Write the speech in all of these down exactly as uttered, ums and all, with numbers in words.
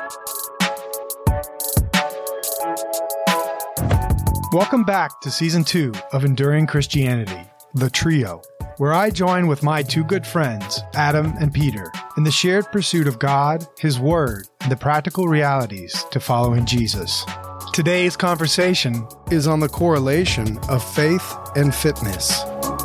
Welcome back to Season two of Enduring Christianity, The Trio, where I join with my two good friends, Adam and Peter, in the shared pursuit of God, His Word, and the practical realities to following Jesus. Today's conversation is on the correlation of faith and fitness.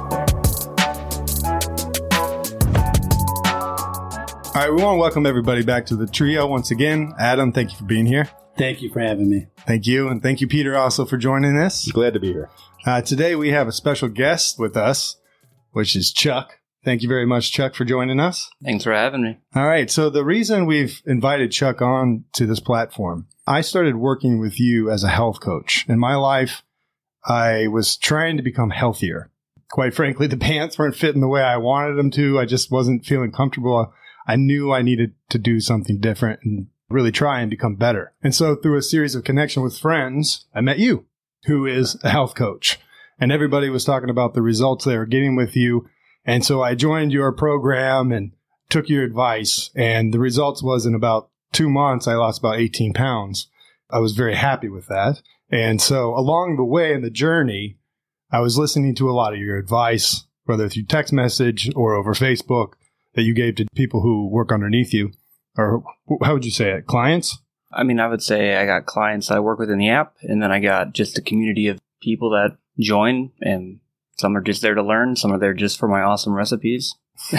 All right, we want to welcome everybody back to The Trio once again. Adam, thank you for being here. Thank you for having me. Thank you. And thank you, Peter, also for joining us. Glad to be here. Uh, today we have a special guest with us, which is Chuck. Thank you very much, Chuck, for joining us. Thanks for having me. All right. So the reason we've invited Chuck on to this platform, I started working with you as a health coach. In my life, I was trying to become healthier. Quite frankly, the pants weren't fitting the way I wanted them to. I just wasn't feeling comfortable. I knew I needed to do something different and really try and become better. And so through a series of connection with friends, I met you, who is a health coach. And everybody was talking about the results they were getting with you. And so I joined your program and took your advice. And the results was in about two months, I lost about eighteen pounds. I was very happy with that. And so along the way in the journey, I was listening to a lot of your advice, whether through text message or over Facebook, that you gave to people who work underneath you. Or how would you say it? Clients? I mean, I would say I got clients that I work with in the app, and then I got just a community of people that join, and some are just there to learn, some are there just for my awesome recipes.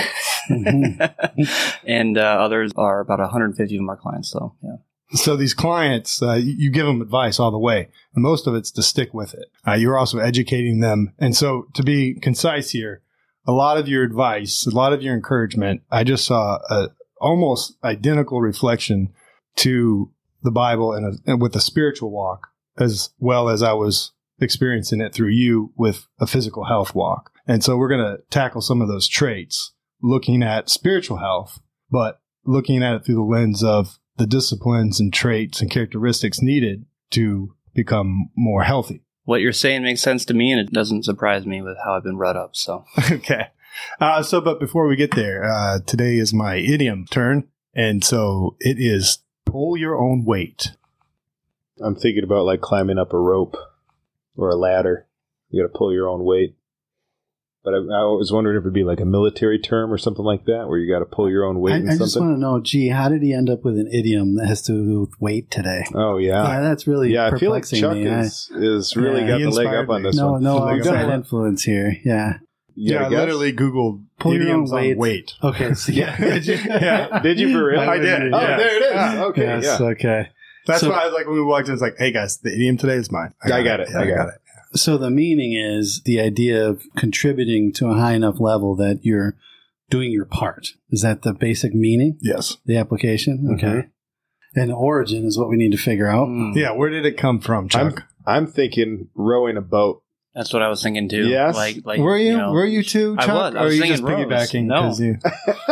And uh, others are about one hundred fifty of them are clients, so yeah. So these clients, uh, you give them advice all the way, and most of it's to stick with it. Uh, you're also educating them. And so to be concise here, a lot of your advice, a lot of your encouragement, I just saw a almost identical reflection to the Bible and, a, and with a spiritual walk, as well as I was experiencing it through you with a physical health walk. And so we're going to tackle some of those traits, looking at spiritual health, but looking at it through the lens of the disciplines and traits and characteristics needed to become more healthy. What you're saying makes sense to me, and it doesn't surprise me with how I've been brought up. So okay. Uh, so, but before we get there, uh, today is my idiom turn. And so it is pull your own weight. I'm thinking about like climbing up a rope or a ladder. You got to pull your own weight. But I, I was wondering if it'd be like a military term or something like that, where you got to pull your own weight I, in I something. just want to know, gee, how did he end up with an idiom that has to do with weight today? Oh, yeah. Yeah, that's really yeah, I feel like perplexing Chuck me. is, is really Yeah, got he the leg inspired up on me. this No, one. no, Leg I've up got on an it. influence here. Yeah. You Yeah, got I a guess? literally Googled Pull your idioms own weight. on weight. Okay. So yeah. Did you? Yeah. Did you for real? I did. Oh, Yeah. there it is. Yeah. Okay, Yes, yeah. okay. That's So- why I was like, when we walked in, it's like, hey guys, the idiom today is mine. I got it. Yeah, I got it. So the meaning is the idea of contributing to a high enough level that you're doing your part. Is that the basic meaning? Yes. The application? Okay. Mm-hmm. And origin is what we need to figure out. mm, Yeah. Where did it come from, Chuck? I'm thinking rowing a boat. that's what I was thinking too. Yes. Like, like were you? you know, were you too, I Chuck? was. I or was are you thinking just rows. piggybacking? No. 'cause you-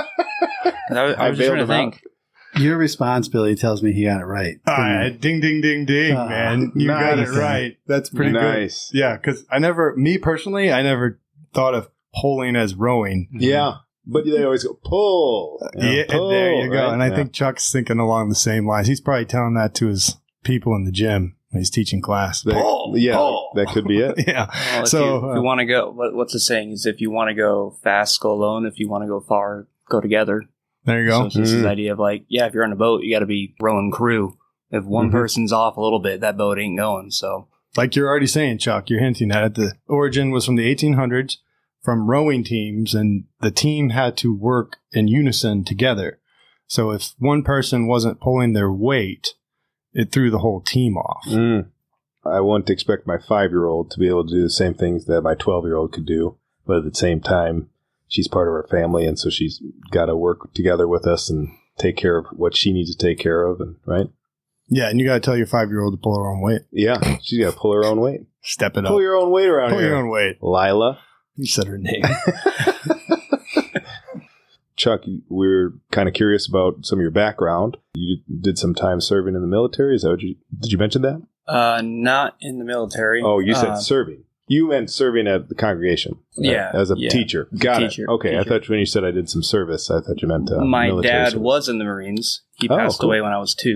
I was, I I was just bailed trying to him out. think. Your response, Billy, tells me he got it right. All right. Ding, ding, ding, ding, Ah, man. You got it nice. right. That's pretty Nice. good. Yeah. Because I never, me personally, I never thought of pulling as rowing. Yeah. But they always go, pull. Yeah, pull, there you go. right? And I Yeah. think Chuck's thinking along the same lines. He's probably telling that to his people in the gym when he's teaching class. That- Pull, yeah, pull. that could be it. Yeah. Well, if So, you, if you uh, want to go, what, what's the saying? Is if you want to go fast, go alone. If you want to go far, go together. There you So go. it's just this Mm. idea of like, yeah, if you're on a boat, you got to be rowing crew. If one Mhm. person's off a little bit, that boat ain't going. So Like you're already saying, Chuck, you're hinting at it. The origin was from the eighteen hundreds, from rowing teams, and the team had to work in unison together. So if one person wasn't pulling their weight, it threw the whole team off. Mm. I wouldn't expect my five-year-old to be able to do the same things that my twelve-year-old could do, but at the same time, she's part of our family, and so she's got to work together with us and take care of what she needs to take care of, and right? Yeah, and you got to tell your five-year-old to pull her own weight. Yeah, she's got to pull her own weight. Step it Pull up. your own weight around Pull here. your own weight. Lila. You said her name. Chuck, we were kind of curious about some of your background. You did some time serving in the military. Is that what you did? You mention that? uh, not in the military. Oh, you said Uh, serving. You meant serving at the congregation. uh, Yeah, as a yeah. teacher. As a Got teacher, it. Okay, I teacher. thought when you said I did some service, I thought you meant uh, My military dad service. was in the Marines. He Oh, passed cool. away when I was two.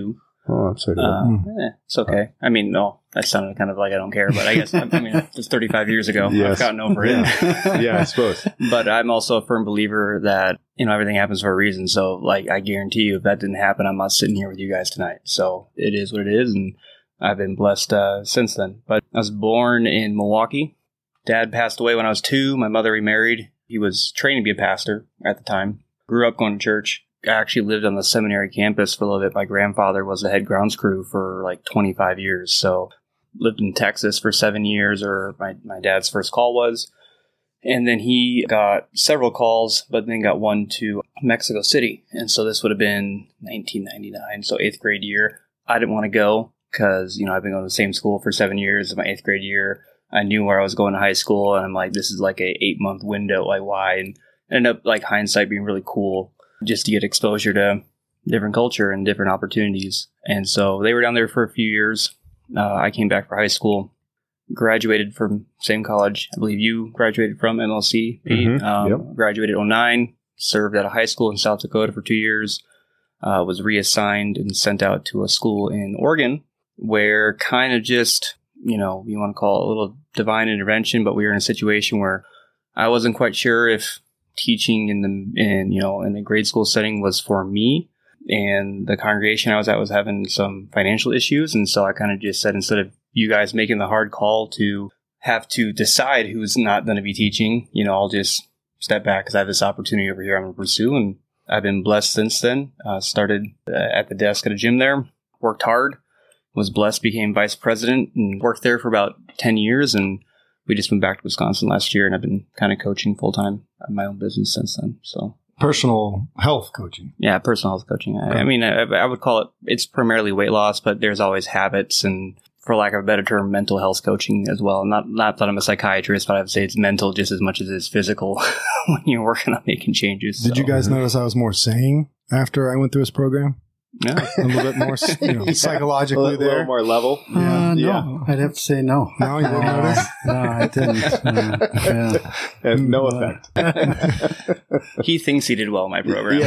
Oh, I'm sorry. To Uh, Mm. eh, it's okay. I mean, no, that sounded kind of like I don't care, but I guess, I mean, it's thirty-five years ago. Yes. I've gotten over it. yeah, I suppose. But I'm also a firm believer that, you know, everything happens for a reason. So, like, I guarantee you, if that didn't happen, I'm not sitting here with you guys tonight. So it is what it is. And I've been blessed uh, since then. But I was born in Milwaukee. Dad passed away when I was two. My mother remarried. He was trained to be a pastor at the time. Grew up going to church. I actually lived on the seminary campus for a little bit. My grandfather was the head grounds crew for like twenty-five years. So lived in Texas for seven years, or my, my dad's first call was. And then he got several calls, but then got one to Mexico City. And so this would have been nineteen ninety-nine, so eighth grade year. I didn't want to go because, you know, I've been going to the same school for seven years. In my eighth grade year, I knew where I was going to high school, and I'm like, this is like a eight month window. Like, why? And ended up, like, hindsight being really cool just to get exposure to different culture and different opportunities. And so they were down there for a few years. Uh, I came back for high school, graduated from same college. I believe you graduated from M L C. Pete. Mhm, Um, yep. Graduated in oh nine, served at a high school in South Dakota for two years, uh, was reassigned and sent out to a school in Oregon where kind of just, you know, you want to call it a little divine intervention, but we were in a situation where I wasn't quite sure if teaching in the, in, you know, in the grade school setting was for me. And the congregation I was at was having some financial issues. And so I kind of just said, instead of you guys making the hard call to have to decide who's not going to be teaching, you know, I'll just step back because I have this opportunity over here I'm going to pursue. And I've been blessed since then. Uh, started uh, at the desk at a gym there, worked hard, was blessed, became vice president, and worked there for about ten years. And we just moved back to Wisconsin last year, and I've been kind of coaching full time in my own business since then. So Personal health coaching. yeah, personal health coaching. I, Okay. I mean, I, I would call it, it's primarily weight loss, but there's always habits and, for lack of a better term, mental health coaching as well. Not not that I'm a psychiatrist, but I would say it's mental just as much as it's physical when you're working on making changes. Did So, you guys notice I was more sane after I went through this program? Yeah. A little bit more, you know, Yeah. psychologically a little, there. little more level. Uh, Yeah. no, I'd have to say no. No, you didn't Uh, notice? No, I didn't. Uh, yeah. And no Uh, effect. He thinks he did well in my program.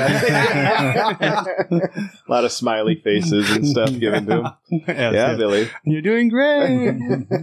Yeah. A lot of smiley faces and stuff given to him. Yes, Yeah, yes. Billy. You're doing great.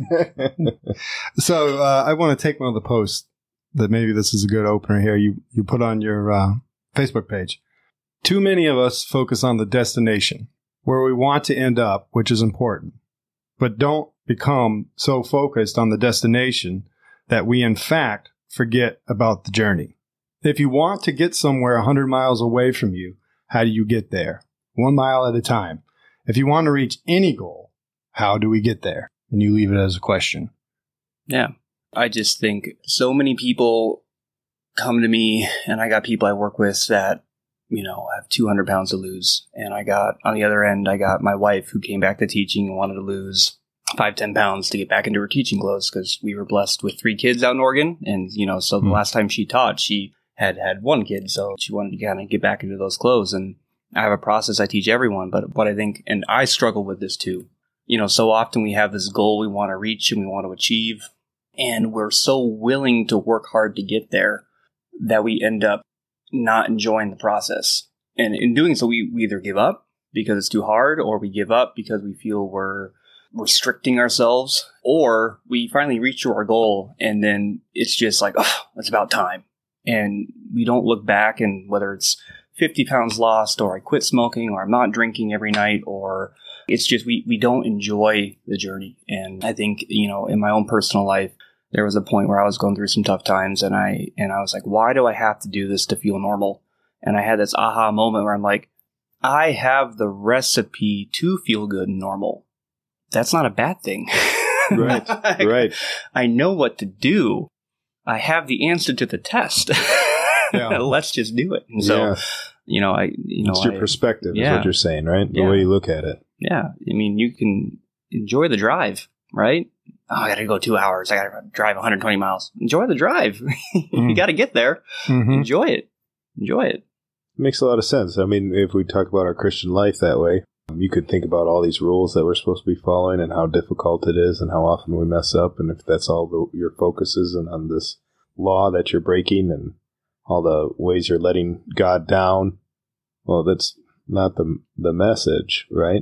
So uh, I want to take one of the posts that maybe this is a good opener here. You you put on your uh, Facebook page. Too many of us focus on the destination, where we want to end up, which is important, but don't become so focused on the destination that we in fact forget about the journey. If you want to get somewhere one hundred miles away from you, how do you get there? One mile at a time. If you want to reach any goal, how do we get there? And you leave it as a question. Yeah. I just think so many people come to me, and I got people I work with that, you know, have two hundred pounds to lose. And I got, on the other end, I got my wife who came back to teaching and wanted to lose five, ten pounds to get back into her teaching clothes because we were blessed with three kids out in Oregon. And, you know, so the Hmm. last time she taught, she had had one kid. So she wanted to kind of get back into those clothes. And I have a process I teach everyone. But what I think, and I struggle with this too, you know, so often we have this goal we want to reach and we want to achieve. And we're so willing to work hard to get there that we end up not enjoying the process. And in doing so, we, we either give up because it's too hard, or we give up because we feel we're restricting ourselves, or we finally reach to our goal and then it's just like, oh, it's about time. And we don't look back, and whether it's fifty pounds lost, or I quit smoking, or I'm not drinking every night, or it's just we, we don't enjoy the journey. And I think, you know, in my own personal life, there was a point where I was going through some tough times, and I and I was like, why do I have to do this to feel normal? And I had this aha moment where I'm like, I have the recipe to feel good and normal. That's not a bad thing. Right. Like, Right. I know what to do. I have the answer to the test. Yeah. Let's just do it. And so, Yeah. you know, I, you know, It's your I- perspective is yeah. what you're saying, right? The Yeah. way you look at it. yeah, I mean, you can enjoy the drive, right? Oh, I got to go two hours. I got to drive one hundred twenty miles. Enjoy the drive. you Mm. got to get there. Mm-hmm. Enjoy it. Enjoy it. Makes a lot of sense. I mean, if we talk about our Christian life that way, you could think about all these rules that we're supposed to be following and how difficult it is and how often we mess up. And if that's all the, your focus is and on this law that you're breaking and all the ways you're letting God down, well, that's not the the message, right?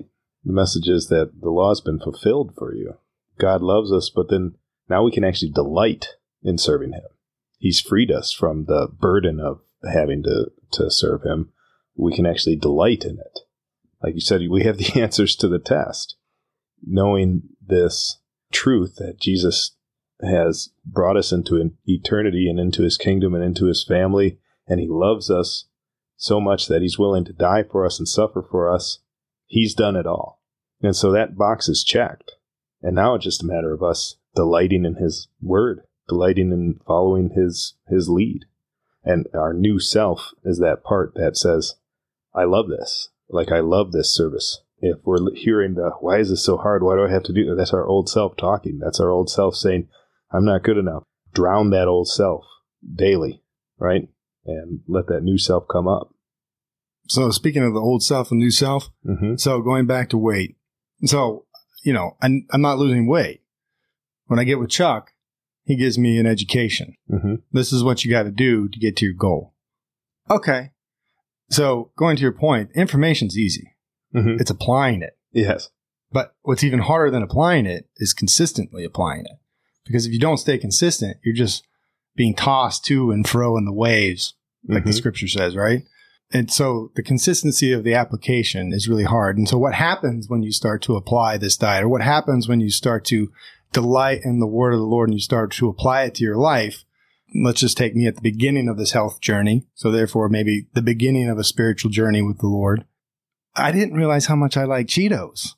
The message is that the law has been fulfilled for you. God loves us, but then now we can actually delight in serving him. He's freed us from the burden of having to, to serve him. We can actually delight in it. Like you said, we have the answers to the test. Knowing this truth that Jesus has brought us into an eternity and into his kingdom and into his family, and he loves us so much that he's willing to die for us and suffer for us. He's done it all. And so that box is checked. And now it's just a matter of us delighting in his word, delighting in following his his lead. And our new self is that part that says, I love this. Like, I love this service. If we're hearing the, why is this so hard? Why do I have to do that? That's our old self talking. That's our old self saying, I'm not good enough. Drown that old self daily, right? And let that new self come up. So speaking of the old self and new self, Mm-hmm. so going back to weight. So, you know, I'm, I'm not losing weight. When I get with Chuck, he gives me an education. Mm-hmm. This is what you got to do to get to your goal. Okay. So going to your point, information's easy. Mm-hmm. It's applying it. Yes. But what's even harder than applying it is consistently applying it. Because if you don't stay consistent, you're just being tossed to and fro in the waves, like Mm-hmm. the scripture says, right? And so the consistency of the application is really hard. And so what happens when you start to apply this diet, or what happens when you start to delight in the word of the Lord and you start to apply it to your life? Let's just take me at the beginning of this health journey. So therefore, maybe the beginning of a spiritual journey with the Lord. I didn't realize how much I like Cheetos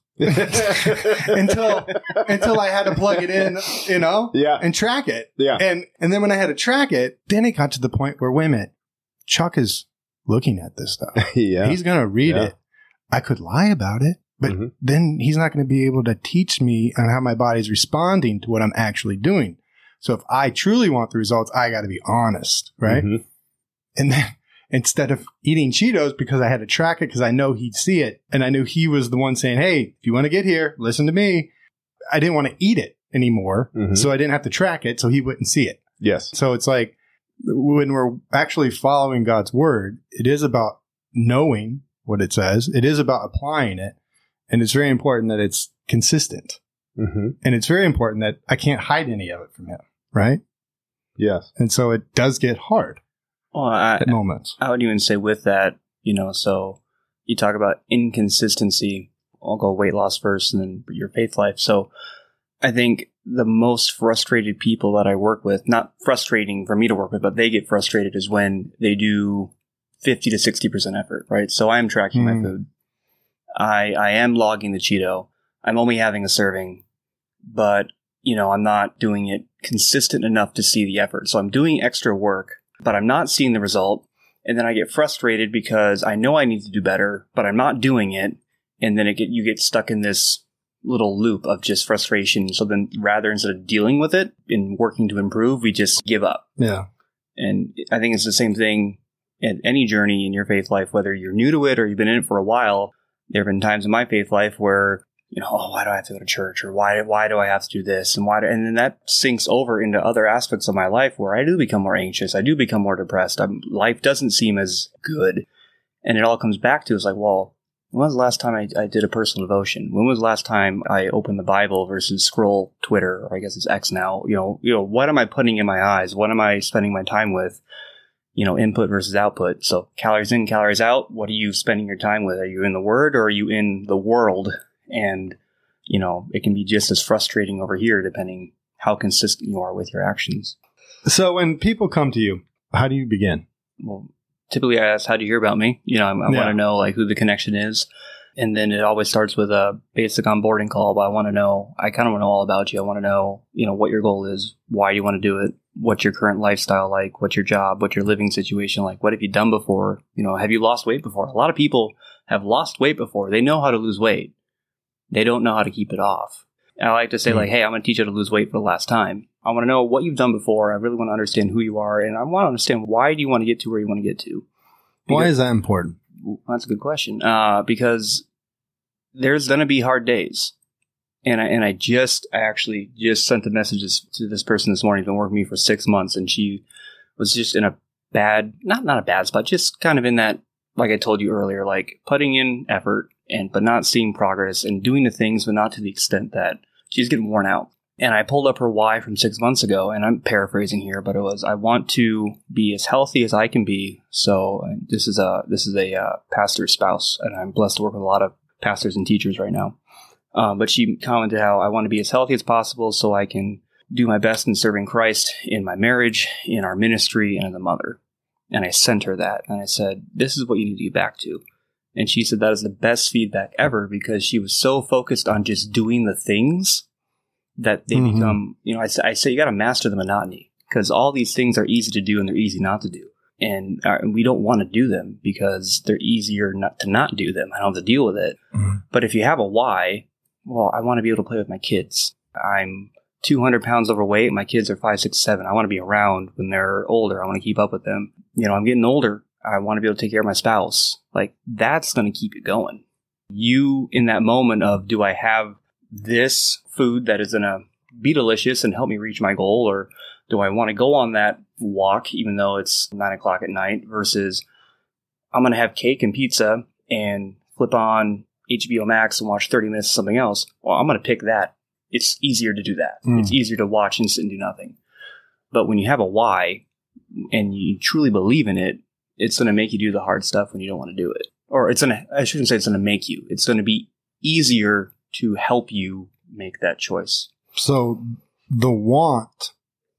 until, until I had to plug it in, you know, Yeah. and track it. Yeah. And, and then when I had to track it, then it got to the point where, wait a minute, Chuck is looking at this stuff. Yeah. He's going to read Yeah. it. I could lie about it, but Mhm. then he's not going to be able to teach me on how my body's responding to what I'm actually doing. So if I truly want the results, I got to be honest, right? Mhm. And then instead of eating Cheetos because I had to track it because I know he'd see it and I knew he was the one saying, hey, if you want to get here, listen to me. I didn't want to eat it anymore. Mhm. So I didn't have to track it so he wouldn't see it. Yes. So it's like when we're actually following God's word, it is about knowing what it says. It is about applying it. And it's very important that it's consistent. Mm-hmm. And it's very important that I can't hide any of it from him. Right. Yes. And so it does get hard Well, I, at moments. I would even say with that, you know, so you talk about inconsistency. I'll go weight loss first and then your faith life. So I think the most frustrated people that I work with, not frustrating for me to work with, but they get frustrated is when they do fifty to sixty percent effort, right? So I'm tracking Mm. my food. I, I am logging the Cheeto. I'm only having a serving, but, you know, I'm not doing it consistent enough to see the effort. So I'm doing extra work, but I'm not seeing the result. And then I get frustrated because I know I need to do better, but I'm not doing it. And then it get, you get stuck in this little loop of just frustration. So then rather instead of dealing with it and working to improve, we just give up. Yeah. And I think it's the same thing at any journey in your faith life, whether you're new to it or you've been in it for a while. There have been times in my faith life where, you know, oh, why do I have to go to church? Or why, why do I have to do this? And why do, and then that sinks over into other aspects of my life where I do become more anxious. I do become more depressed. I'm, life doesn't seem as good. And it all comes back to, it's like, well, when was the last time I, I did a personal devotion? When was the last time I opened the Bible versus scroll Twitter, or I guess it's X now? You know, you know, what am I putting in my eyes? What am I spending my time with? You know, input versus output. So calories in, calories out. What are you spending your time with? Are you in the Word or are you in the world? And, you know, it can be just as frustrating over here depending how consistent you are with your actions. So when people come to you, how do you begin? Well, typically I ask, how do you hear about me? You know, I, I Yeah. want to know like who the connection is. And then it always starts with a basic onboarding call, but I want to know, I kind of want to know all about you. I want to know, you know, what your goal is, why you want to do it, what's your current lifestyle like, what's your job, what's your living situation like, what have you done before? You know, have you lost weight before? A lot of people have lost weight before. They know how to lose weight. They don't know how to keep it off. And I like to say Mm. like, hey, I'm going to teach you how to lose weight for the last time. I want to know what you've done before. I really want to understand who you are. And I want to understand why do you want to get to where you want to get to? Why Because- is that important? Well, that's a good question. Uh, because there's going to be hard days. And I, and I just, I actually just sent the messages to this person this morning, been working with me for six months. And she was just in a bad, not, not a bad spot, just kind of in that, like I told you earlier, like putting in effort, and but not seeing progress and doing the things, but not to the extent that she's getting worn out. And I pulled up her why from six months ago, and I'm paraphrasing here, but it was, I want to be as healthy as I can be. So this is a this is a uh, pastor's spouse, and I'm blessed to work with a lot of pastors and teachers right now. Um, but she commented how I want to be as healthy as possible so I can do my best in serving Christ in my marriage, in our ministry, and as a mother. And I sent her that, and I said, this is what you need to get back to. And she said that is the best feedback ever, because she was so focused on just doing the things that they mm-hmm. become, you know, I, I say you got to master the monotony, because all these things are easy to do and they're easy not to do. And uh, we don't want to do them because they're easier not to not do them. I don't have to deal with it. Mm-hmm. But if you have a why, well, I want to be able to play with my kids. I'm two hundred pounds overweight. My kids are five, six, seven. I want to be around when they're older. I want to keep up with them. You know, I'm getting older. I want to be able to take care of my spouse. Like, that's going to keep you going. You, in that moment of, do I have this food that is going to be delicious and help me reach my goal, or do I want to go on that walk even though it's nine o'clock at night, versus I'm going to have cake and pizza and flip on H B O Max and watch thirty minutes of something else? Well, I'm going to pick that. It's easier to do that. Mm. It's easier to watch and sit and do nothing. But when you have a why and you truly believe in it, it's going to make you do the hard stuff when you don't want to do it. Or it's going to, I shouldn't say it's going to make you. It's going to be easier to help you make that choice. So the want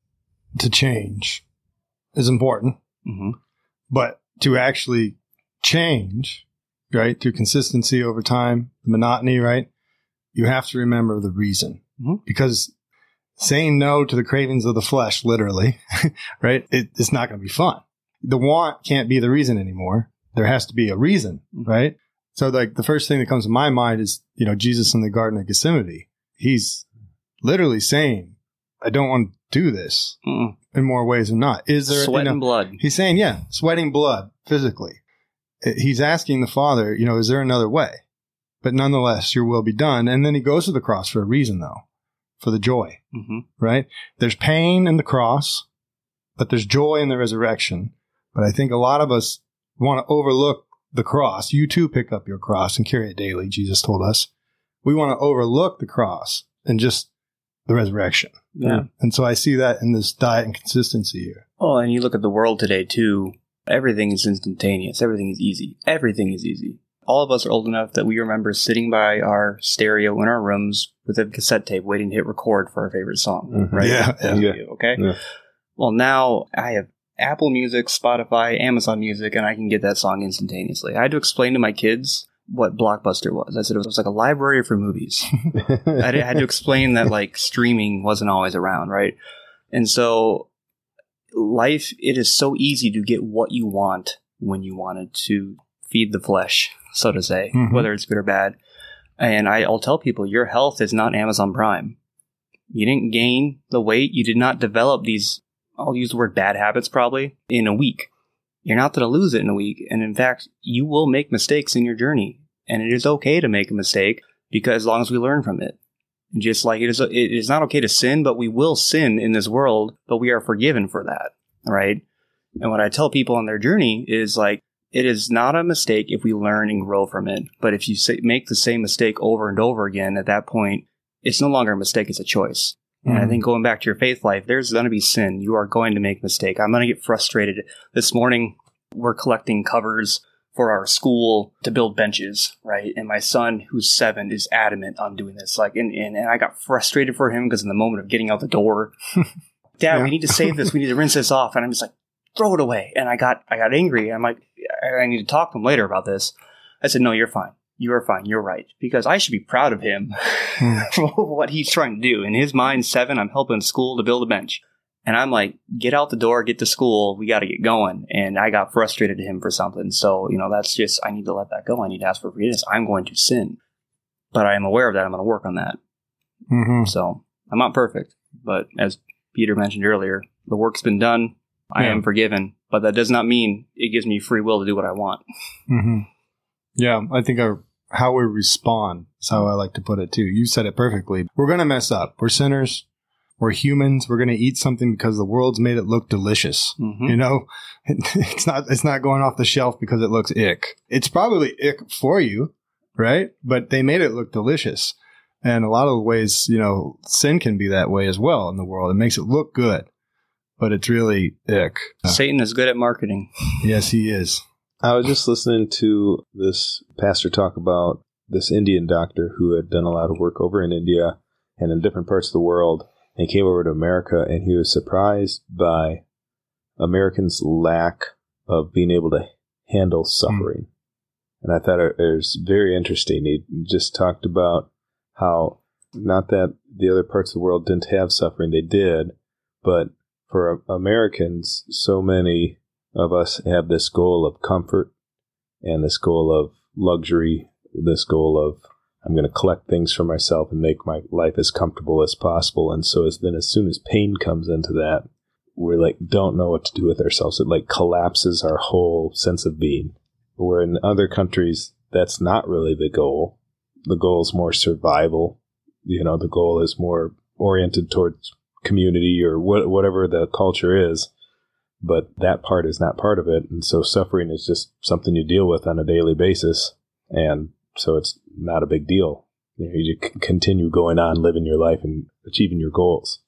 to change is important, mm-hmm. but to actually change, right, through consistency over time, monotony, right, you have to remember the reason. Mm-hmm. Because saying no to the cravings of the flesh, literally, right, it, it's not going to be fun. The want can't be the reason anymore. There has to be a reason, mm-hmm. right? So like the first thing that comes to my mind is, you know, Jesus in the Garden of Gethsemane. He's literally saying, I don't want to do this mm. in more ways than not. Is there sweat you know, and blood? He's saying, yeah, sweating blood physically. He's asking the Father, you know, is there another way? But nonetheless, your will be done. And then he goes to the cross for a reason, though, for the joy, mm-hmm. right? There's pain in the cross, but there's joy in the resurrection. But I think a lot of us want to overlook the cross. You too pick up your cross and carry it daily, Jesus told us. We want to overlook the cross and just the resurrection. Yeah. And so I see that in this diet and consistency here. Oh, and you look at the world today, too. Everything is instantaneous. Everything is easy. Everything is easy. All of us are old enough that we remember sitting by our stereo in our rooms with a cassette tape waiting to hit record for our favorite song. Mm-hmm. Right? Yeah. yeah. yeah. Okay? Yeah. Well, now I have Apple Music, Spotify, Amazon Music, and I can get that song instantaneously. I had to explain to my kids what Blockbuster was. I said it was like a library for movies. I had to explain that like streaming wasn't always around, right? And so life, it is so easy to get what you want when you want it, to feed the flesh, so to say, mm-hmm. whether it's good or bad. And I, I'll tell people, your health is not Amazon Prime. You didn't gain the weight. You did not develop these, I'll use the word bad habits probably, in a week. You're not going to lose it in a week. And in fact, you will make mistakes in your journey. And it is okay to make a mistake, because as long as we learn from it. Just like it is, it is not okay to sin, but we will sin in this world, but we are forgiven for that, right? And what I tell people on their journey is like, it is not a mistake if we learn and grow from it. But if you say, make the same mistake over and over again, at that point, it's no longer a mistake, it's a choice. Mm-hmm. And I think going back to your faith life, there's going to be sin. You are going to make a mistake. I'm going to get frustrated. This morning, we're collecting covers for our school to build benches, right? And my son, who's seven, is adamant on doing this. Like, and, and, and I got frustrated for him because in the moment of getting out the door, Dad, yeah. we need to save this. We need to rinse this off. And I'm just like, throw it away. And I got, I got angry. I'm like, I need to talk to him later about this. I said, no, you're fine. You are fine. You're right. Because I should be proud of him for what he's trying to do. In his mind, seven, I'm helping school to build a bench. And I'm like, get out the door, get to school. We got to get going. And I got frustrated at him for something. So, you know, that's just, I need to let that go. I need to ask for forgiveness. I'm going to sin. But I am aware of that. I'm going to work on that. Mm-hmm. So I'm not perfect. But as Peter mentioned earlier, the work's been done. I yeah. am forgiven. But that does not mean it gives me free will to do what I want. Mm-hmm. Yeah, I think our, how we respond is how I like to put it, too. You said it perfectly. We're going to mess up. We're sinners. We're humans. We're going to eat something because the world's made it look delicious. Mm-hmm. You know, it's not, it's not going off the shelf because it looks ick. It's probably ick for you, right? But they made it look delicious. And a lot of ways, you know, sin can be that way as well in the world. It makes it look good, but it's really ick. Satan is good at marketing. Yes, he is. I was just listening to this pastor talk about this Indian doctor who had done a lot of work over in India and in different parts of the world. And he came over to America, and he was surprised by Americans' lack of being able to handle suffering. Mm. And I thought it was very interesting. He just talked about how, not that the other parts of the world didn't have suffering, they did, but for Americans, so many of us have this goal of comfort and this goal of luxury, this goal of, I'm going to collect things for myself and make my life as comfortable as possible. And so as then as soon as pain comes into that, we're like, don't know what to do with ourselves. It like collapses our whole sense of being. Where in other countries, that's not really the goal. The goal is more survival. You know, the goal is more oriented towards community or wh- whatever the culture is. But that part is not part of it. And so suffering is just something you deal with on a daily basis. And so it's not a big deal. You know, you can continue going on, living your life and achieving your goals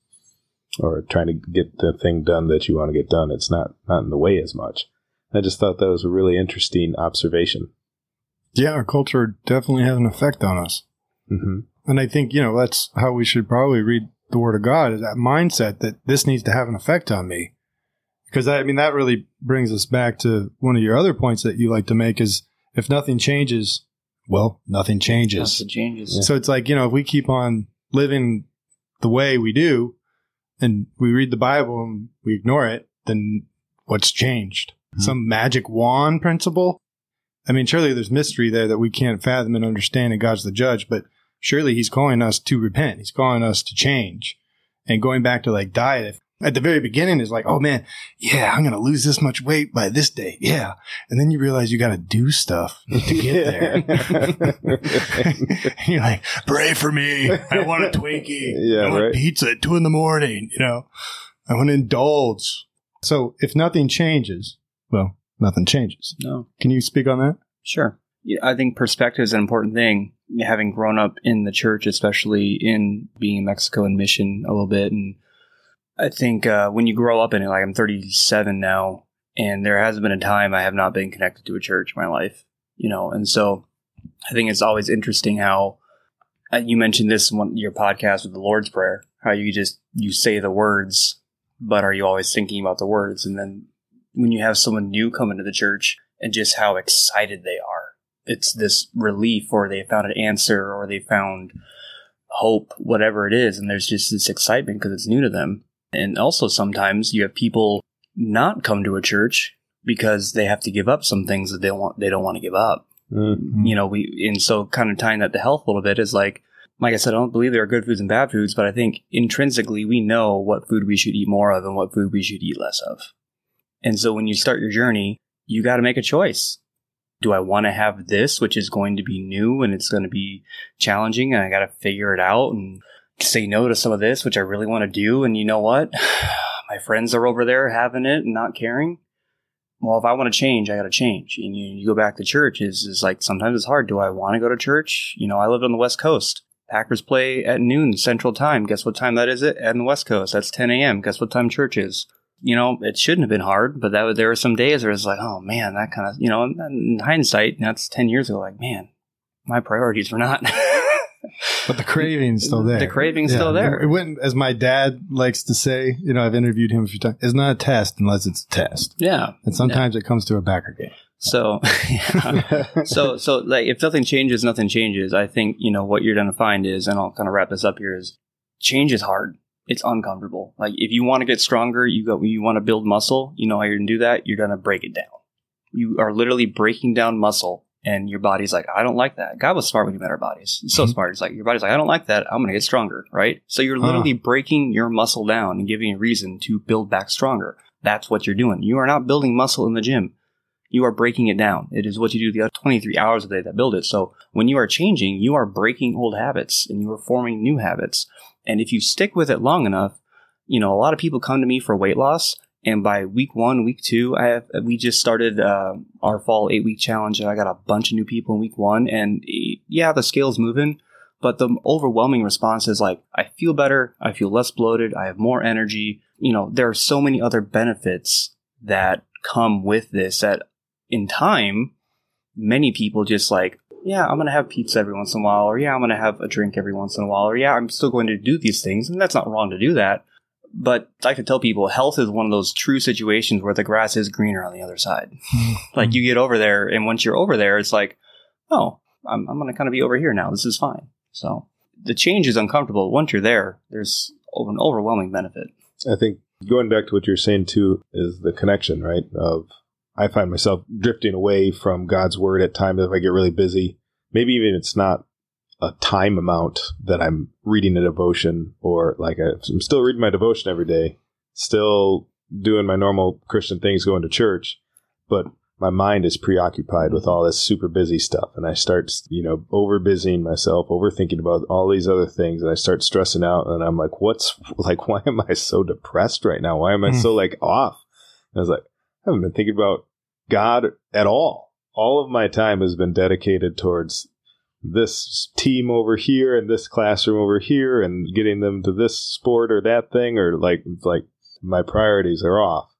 or trying to get the thing done that you want to get done. It's not, not in the way as much. I just thought that was a really interesting observation. Yeah, our culture definitely has an effect on us. Mm-hmm. And I think, you know, that's how we should probably read the Word of God, is that mindset that this needs to have an effect on me. Because, I mean, that really brings us back to one of your other points that you like to make is if nothing changes, well, nothing changes. Nothing changes. Yeah. So it's like, you know, if we keep on living the way we do and we read the Bible and we ignore it, then what's changed? Mm-hmm. Some magic wand principle? I mean, surely there's mystery there that we can't fathom and understand, and God's the judge, but surely he's calling us to repent. He's calling us to change. And going back to like diet, at the very beginning is like, oh man, yeah, I'm going to lose this much weight by this date. Yeah. And then you realize you got to do stuff to get there. You're like, pray for me. I want a Twinkie. Yeah, I want right. pizza at two in the morning. You know, I want to indulge. So if nothing changes, well, nothing changes. No. Can you speak on that? Sure. Yeah, I think perspective is an important thing. Having grown up in the church, especially in being in Mexico and mission a little bit. And I think uh, when you grow up in it, like I'm thirty-seven now, and there hasn't been a time I have not been connected to a church in my life, you know. And so I think it's always interesting how uh, you mentioned this in one, your podcast with the Lord's Prayer, how you just, you say the words, but are you always thinking about the words? And then when you have someone new come into the church and just how excited they are, it's this relief, or they found an answer, or they found hope, whatever it is. And there's just this excitement because it's new to them. And also sometimes you have people not come to a church because they have to give up some things that they want, they don't want to give up. Mm-hmm. You know, we, and so kind of tying that to health a little bit is like, like I said, I don't believe there are good foods and bad foods, but I think intrinsically we know what food we should eat more of and what food we should eat less of. And so when you start your journey, you got to make a choice. Do I want to have this, which is going to be new and it's going to be challenging, and I got to figure it out and say no to some of this, which I really want to do. And you know what? My friends are over there having it and not caring. Well, if I want to change, I got to change. And you, you go back to church is, is like, sometimes it's hard. Do I want to go to church? You know, I lived on the West Coast. Packers play at noon Central Time. Guess what time that is it? On the West Coast. That's ten a.m. Guess what time church is? You know, it shouldn't have been hard, but that there were some days where it's like, oh man, that kind of, you know, in hindsight, that's ten years ago, like, man, my priorities were not. But the craving's still there. The craving's yeah, still there. It wouldn't, as my dad likes to say, you know, I've interviewed him a few times, it's not a test unless it's a test. Yeah. And sometimes yeah. it comes to a Packer game. So, yeah. so, so like, if nothing changes, nothing changes. I think, you know, what you're going to find is, and I'll kind of wrap this up here, is change is hard. It's uncomfortable. Like, if you want to get stronger, you go, you want to build muscle, you know how you're going to do that? You're going to break it down. You are literally breaking down muscle, and your body's like, I don't like that. God was smart when he made our bodies. He's so mm-hmm. smart. It's like, your body's like, I don't like that. I'm going to get stronger, right? So you're literally uh. breaking your muscle down and giving a reason to build back stronger. That's what you're doing. You are not building muscle in the gym. You are breaking it down. It is what you do the other twenty-three hours a day that build it. So when you are changing, you are breaking old habits and you are forming new habits. And if you stick with it long enough, you know, a lot of people come to me for weight loss. And by week one, week two, I have, we just started uh, our fall eight week challenge. And I got a bunch of new people in week one. And yeah, the scale's moving, but the overwhelming response is like, I feel better, I feel less bloated, I have more energy. You know, there are so many other benefits that come with this that in time, many people just like, yeah, I'm going to have pizza every once in a while, or yeah, I'm going to have a drink every once in a while, or yeah, I'm still going to do these things. And that's not wrong to do that. But I could tell people health is one of those true situations where the grass is greener on the other side. Like you get over there, and once you're over there, it's like, oh, I'm, I'm going to kind of be over here now. This is fine. So the change is uncomfortable. Once you're there, there's an overwhelming benefit. I think going back to what you're saying too is the connection, right? Of I find myself drifting away from God's word at times if I get really busy. Maybe even it's not a time amount that I'm reading a devotion, or like I'm still reading my devotion every day, still doing my normal Christian things, going to church, but my mind is preoccupied with all this super busy stuff. And I start, you know, over busying myself, overthinking about all these other things. And I start stressing out, and I'm like, what's like, why am I so depressed right now? Why am I so like off? And I was like, I haven't been thinking about God at all. All of my time has been dedicated towards this team over here and this classroom over here and getting them to this sport or that thing, or like, like my priorities are off.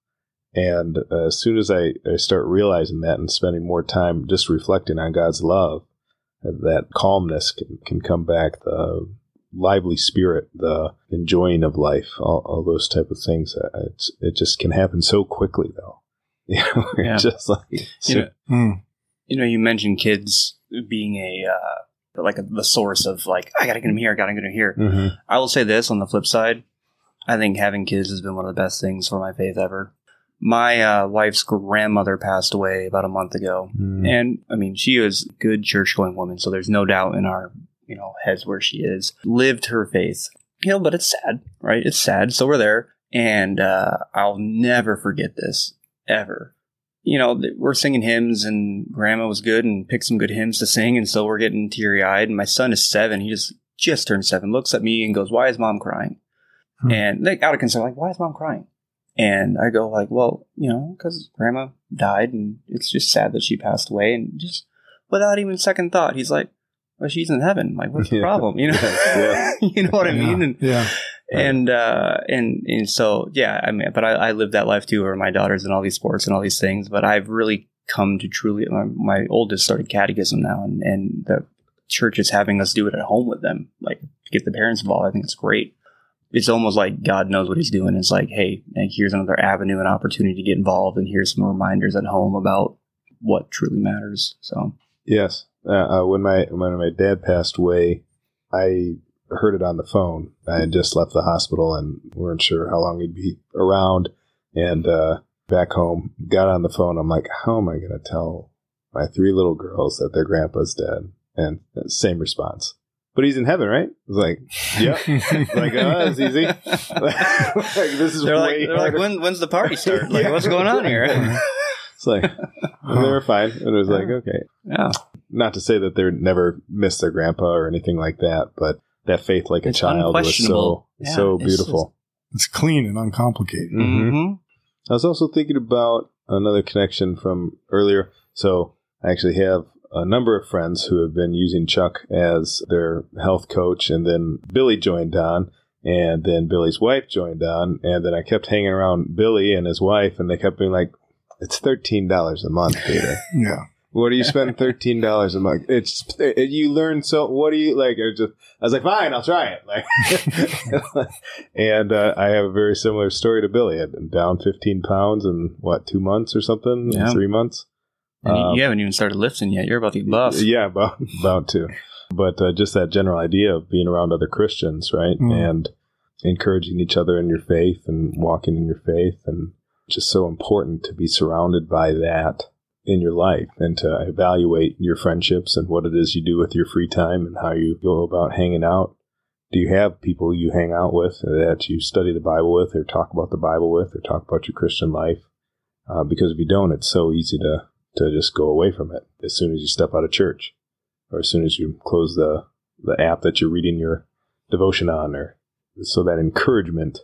And uh, as soon as I, I start realizing that and spending more time just reflecting on God's love, that calmness can, can come back, the lively spirit, the enjoying of life, all, all those type of things. It's, it just can happen so quickly, though. You know, yeah. just like so, you know, mm. you know, you mentioned kids being a uh, like a, the source of like, I gotta get them here, I gotta get them here. Mm-hmm. I will say this on the flip side, I think having kids has been one of the best things for my faith ever. My uh, wife's grandmother passed away about a month ago, mm. and I mean, she was a good church-going woman, so there's no doubt in our you know heads where she is. Lived her faith, you know, but it's sad, right? It's sad. So we're there, and uh, I'll never forget this. Ever. You know, we're singing hymns, and Grandma was good and picked some good hymns to sing, and so we're getting teary-eyed, and my son is seven. He just just turned seven, looks at me and goes, "Why is Mom crying?" Hmm. And like, out of concern, like, "Why is Mom crying?" And I go like, "Well, you know, because Grandma died, and it's just sad that she passed away." And just without even second thought, he's like, "Well, she's in heaven. Like, what's the yeah. problem?" You know, yeah. You know what I mean? Yeah. And, yeah. And, uh, and, and so, yeah, I mean, but I, I lived that life too, where my daughter's in all these sports and all these things, but I've really come to truly, my, my oldest started catechism now, and, and the church is having us do it at home with them, like get the parents involved. I think it's great. It's almost like God knows what he's doing. It's like, hey, like, here's another avenue and opportunity to get involved, and here's some reminders at home about what truly matters. So, yes. Uh, uh, when my, when my dad passed away, I heard it on the phone. I had just left the hospital and weren't sure how long he'd be around. And uh, back home, got on the phone. I'm like, how am I going to tell my three little girls that their grandpa's dead? And same response. But he's in heaven, right? I was like, yep. Like, oh, that's easy. Like, this is they're way like, they're like, when, when's the party start? Like, yeah, what's going on here? It's like, well, they were fine. And it was like, okay. Yeah. Not to say that they never missed their grandpa or anything like that, but that faith like a it's child was so yeah, so beautiful. It's, just, it's clean and uncomplicated. Mm-hmm. Mm-hmm. I was also thinking about another connection from earlier. So I actually have a number of friends who have been using Chuck as their health coach, and then Billy joined on, and then Billy's wife joined on, and then I kept hanging around Billy and his wife, and they kept being like, "It's thirteen dollars a month, Peter." Yeah. What do you spend thirteen dollars a month? It's it, you learn so. What do you like? It just I was like, fine, I'll try it. Like, and uh, I have a very similar story to Billy. I've been down fifteen pounds in what two months or something? Yeah. Three months. And um, you haven't even started lifting yet. You're about to be buff. Yeah, about about to. But uh, just that general idea of being around other Christians, right, mm. and encouraging each other in your faith and walking in your faith, and just so important to be surrounded by that in your life, and to evaluate your friendships and what it is you do with your free time and how you go about hanging out. Do you have people you hang out with that you study the Bible with, or talk about the Bible with, or talk about your Christian life? Uh, because if you don't, it's so easy to, to just go away from it as soon as you step out of church, or as soon as you close the, the app that you're reading your devotion on. Or so that encouragement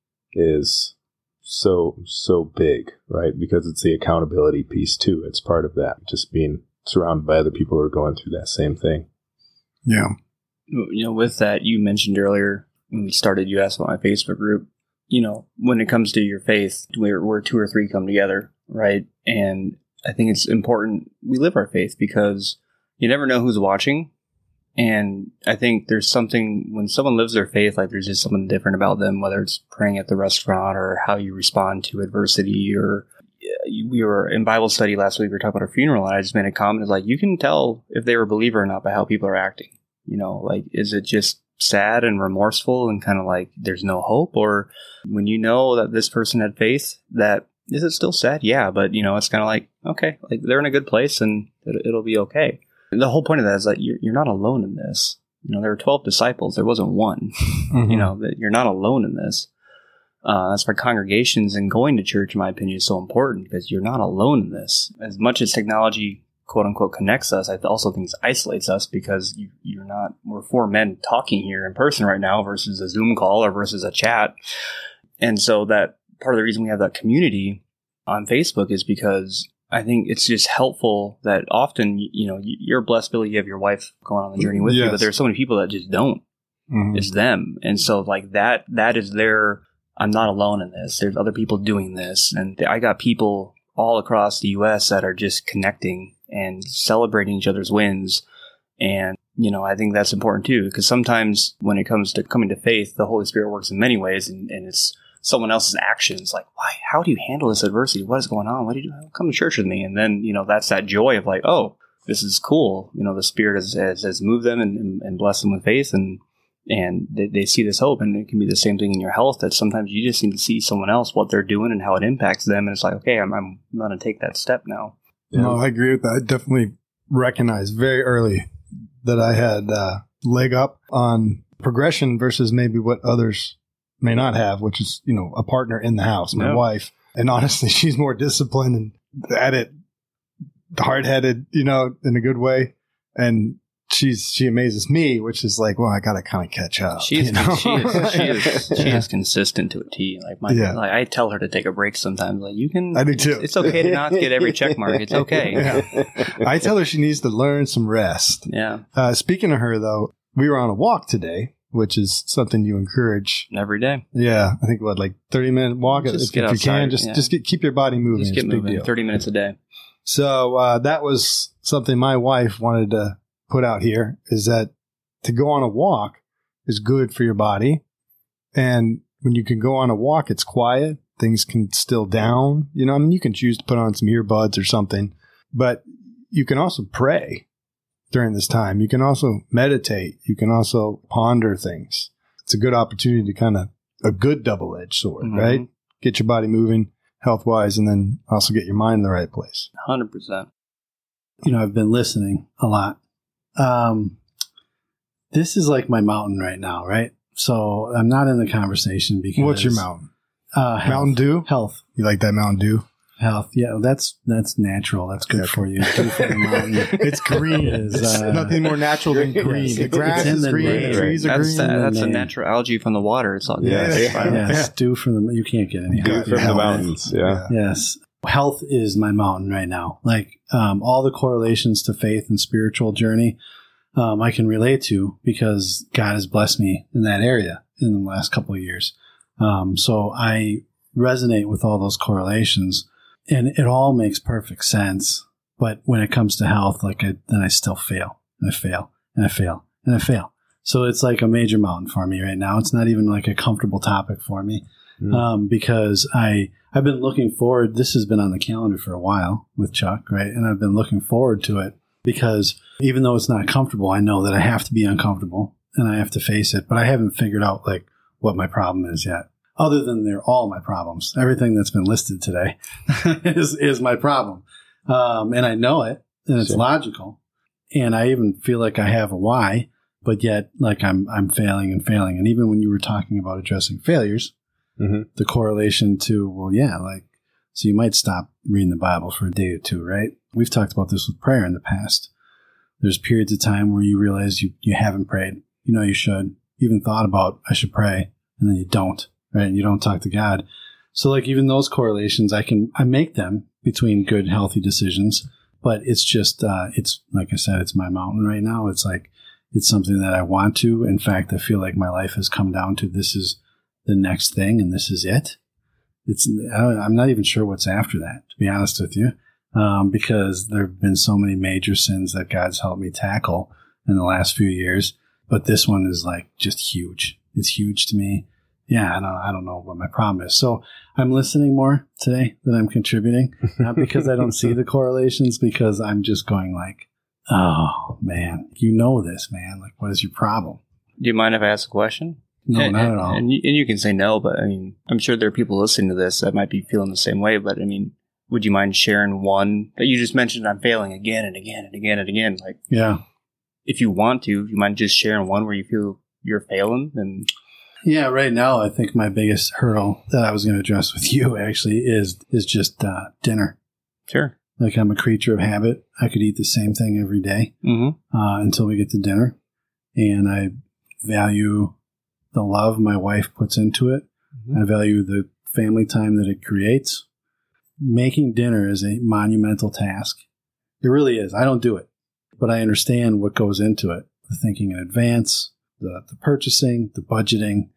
is so, so big, right? Because it's the accountability piece too. It's part of that, just being surrounded by other people who are going through that same thing. Yeah. You know, with that, you mentioned earlier when we started, you asked about my Facebook group. You know, when it comes to your faith, we're, we're two or three come together, right? And I think it's important we live our faith because you never know who's watching. And I think there's something, when someone lives their faith, like there's just something different about them, whether it's praying at the restaurant or how you respond to adversity. Or we were in Bible study last week, we were talking about a funeral, and I just made a comment, it's like, you can tell if they were a believer or not by how people are acting. You know, like, is it just sad and remorseful and kind of like there's no hope? Or when you know that this person had faith, that is it still sad? Yeah, but you know, it's kind of like, okay, like they're in a good place and it, it'll be okay. And the whole point of that is that you're, you're not alone in this. You know, there were twelve disciples. There wasn't one. Mm-hmm. You know, that you're not alone in this. Uh, that's why congregations and going to church, in my opinion, is so important, because you're not alone in this. As much as technology, quote unquote, connects us, I also think it isolates us, because you, you're not, we're four men talking here in person right now versus a Zoom call or versus a chat. And so that part of the reason we have that community on Facebook is because I think it's just helpful that often, you know, you're blessed, Billy, you have your wife going on the journey with yes. you, but there's so many people that just don't. Mm-hmm. It's them. And so like that, that is their, I'm not alone in this. There's other people doing this. And I got people all across the U S that are just connecting and celebrating each other's wins. And, you know, I think that's important too, because sometimes when it comes to coming to faith, the Holy Spirit works in many ways, and, and it's someone else's actions. Like, why, how do you handle this adversity? What is going on? What do you do? Come to church with me. And then, you know, that's that joy of like, oh, this is cool. You know, the Spirit has, has, has moved them and, and, and blessed them with faith, and, and they, they see this hope. And it can be the same thing in your health, that sometimes you just need to see someone else, what they're doing and how it impacts them. And it's like, okay, I'm, I'm going to take that step now. Yeah. No, I agree with that. I definitely recognized very early that I had uh, leg up on progression versus maybe what others may not have, which is, you know, a partner in the house, my no. wife. And honestly, she's more disciplined and at it, hard-headed, you know, in a good way. And she's she amazes me, which is like, well, I got to kind of catch up. She's you know? she is she is she is consistent to a T. Like my yeah. like I tell her to take a break sometimes. Like you can, I do too. It's, it's okay to not get every check mark. It's okay. Yeah. I tell her she needs to learn some rest. Yeah. Uh, speaking of her, though, we were on a walk today, which is something you encourage every day. Yeah, I think what, like thirty minute walk just if, get if outside, you can. Just yeah. just get, keep your body moving. Just get it's a big moving. deal. Thirty minutes a day. So uh, that was something my wife wanted to put out here, is that to go on a walk is good for your body. And when you can go on a walk, it's quiet. Things can still down. You know, I mean, you can choose to put on some earbuds or something, but you can also pray during this time. You can also meditate. You can also ponder things. It's a good opportunity to kind of, a good double-edged sword, mm-hmm. right? Get your body moving health-wise, and then also get your mind in the right place. one hundred percent. You know, I've been listening a lot. Um, this is like my mountain right now, right? So I'm not in the conversation because... What's your mountain? Uh, health. Mountain Dew? Health. You like that Mountain Dew? Health. Yeah, that's that's natural. That's good yeah. for you. Good for the mountain. It's green. It's, It's uh, nothing more natural than green. Yes, the grass it's in is the green. name. The trees are That's, green. uh, that's the name. natural algae from the water. It's all good. Yeah. It's fine. Yes, dew from the... You can't get any Dew health. from the Health. mountains, yeah. Yes. Health is my mountain right now. Like um, all the correlations to faith and spiritual journey, um, I can relate to because God has blessed me in that area in the last couple of years. Um, so I resonate with all those correlations, and it all makes perfect sense. But when it comes to health, like I, then I still fail, and I fail, and I fail, and I fail. So it's like a major mountain for me right now. It's not even like a comfortable topic for me. Mm. Um, because I, I've been looking forward, this has been on the calendar for a while with Chuck, right? And I've been looking forward to it because even though it's not comfortable, I know that I have to be uncomfortable and I have to face it, but I haven't figured out like what my problem is yet. Other than they're all my problems. Everything that's been listed today is, is my problem. Um, and I know it and it's sure. logical. And I even feel like I have a why, but yet like I'm, I'm failing and failing. And even when you were talking about addressing failures, mm-hmm. the correlation to, well, yeah, like, so you might stop reading the Bible for a day or two, right? We've talked about this with prayer in the past. There's periods of time where you realize you, you haven't prayed. You know you should. You even thought about, I should pray, and then you don't, right? You don't talk to God. So like even those correlations, I can, I make them between good, healthy decisions, but it's just, uh, it's, like I said, it's my mountain right now. It's like, it's something that I want to. In fact, I feel like my life has come down to this is the next thing and this is it. It's I don't, I'm not even sure what's after that, to be honest with you, um, because there have been so many major sins that God's helped me tackle in the last few years. But this one is like just huge. It's huge to me. Yeah, I don't, I don't know what my problem is. So I'm listening more today than I'm contributing, not because I don't see the correlations, because I'm just going like, oh, man, you know this, man. Like, what is your problem? Do you mind if I ask a question? No, and, not and, at all. And you, and you can say no, but I mean, I'm sure there are people listening to this that might be feeling the same way. But I mean, would you mind sharing one that you just mentioned? I'm failing again and again and again and again. Like, yeah. If you want to, you mind just sharing one where you feel you're failing? And yeah, right now, I think my biggest hurdle that I was going to address with you actually is is just uh, dinner. Sure. Like, I'm a creature of habit. I could eat the same thing every day mm-hmm. uh, until we get to dinner. And I value the love my wife puts into it. Mm-hmm. I value the family time that it creates. Making dinner is a monumental task. It really is. I don't do it, but I understand what goes into it. The thinking in advance, the, the purchasing, the budgeting.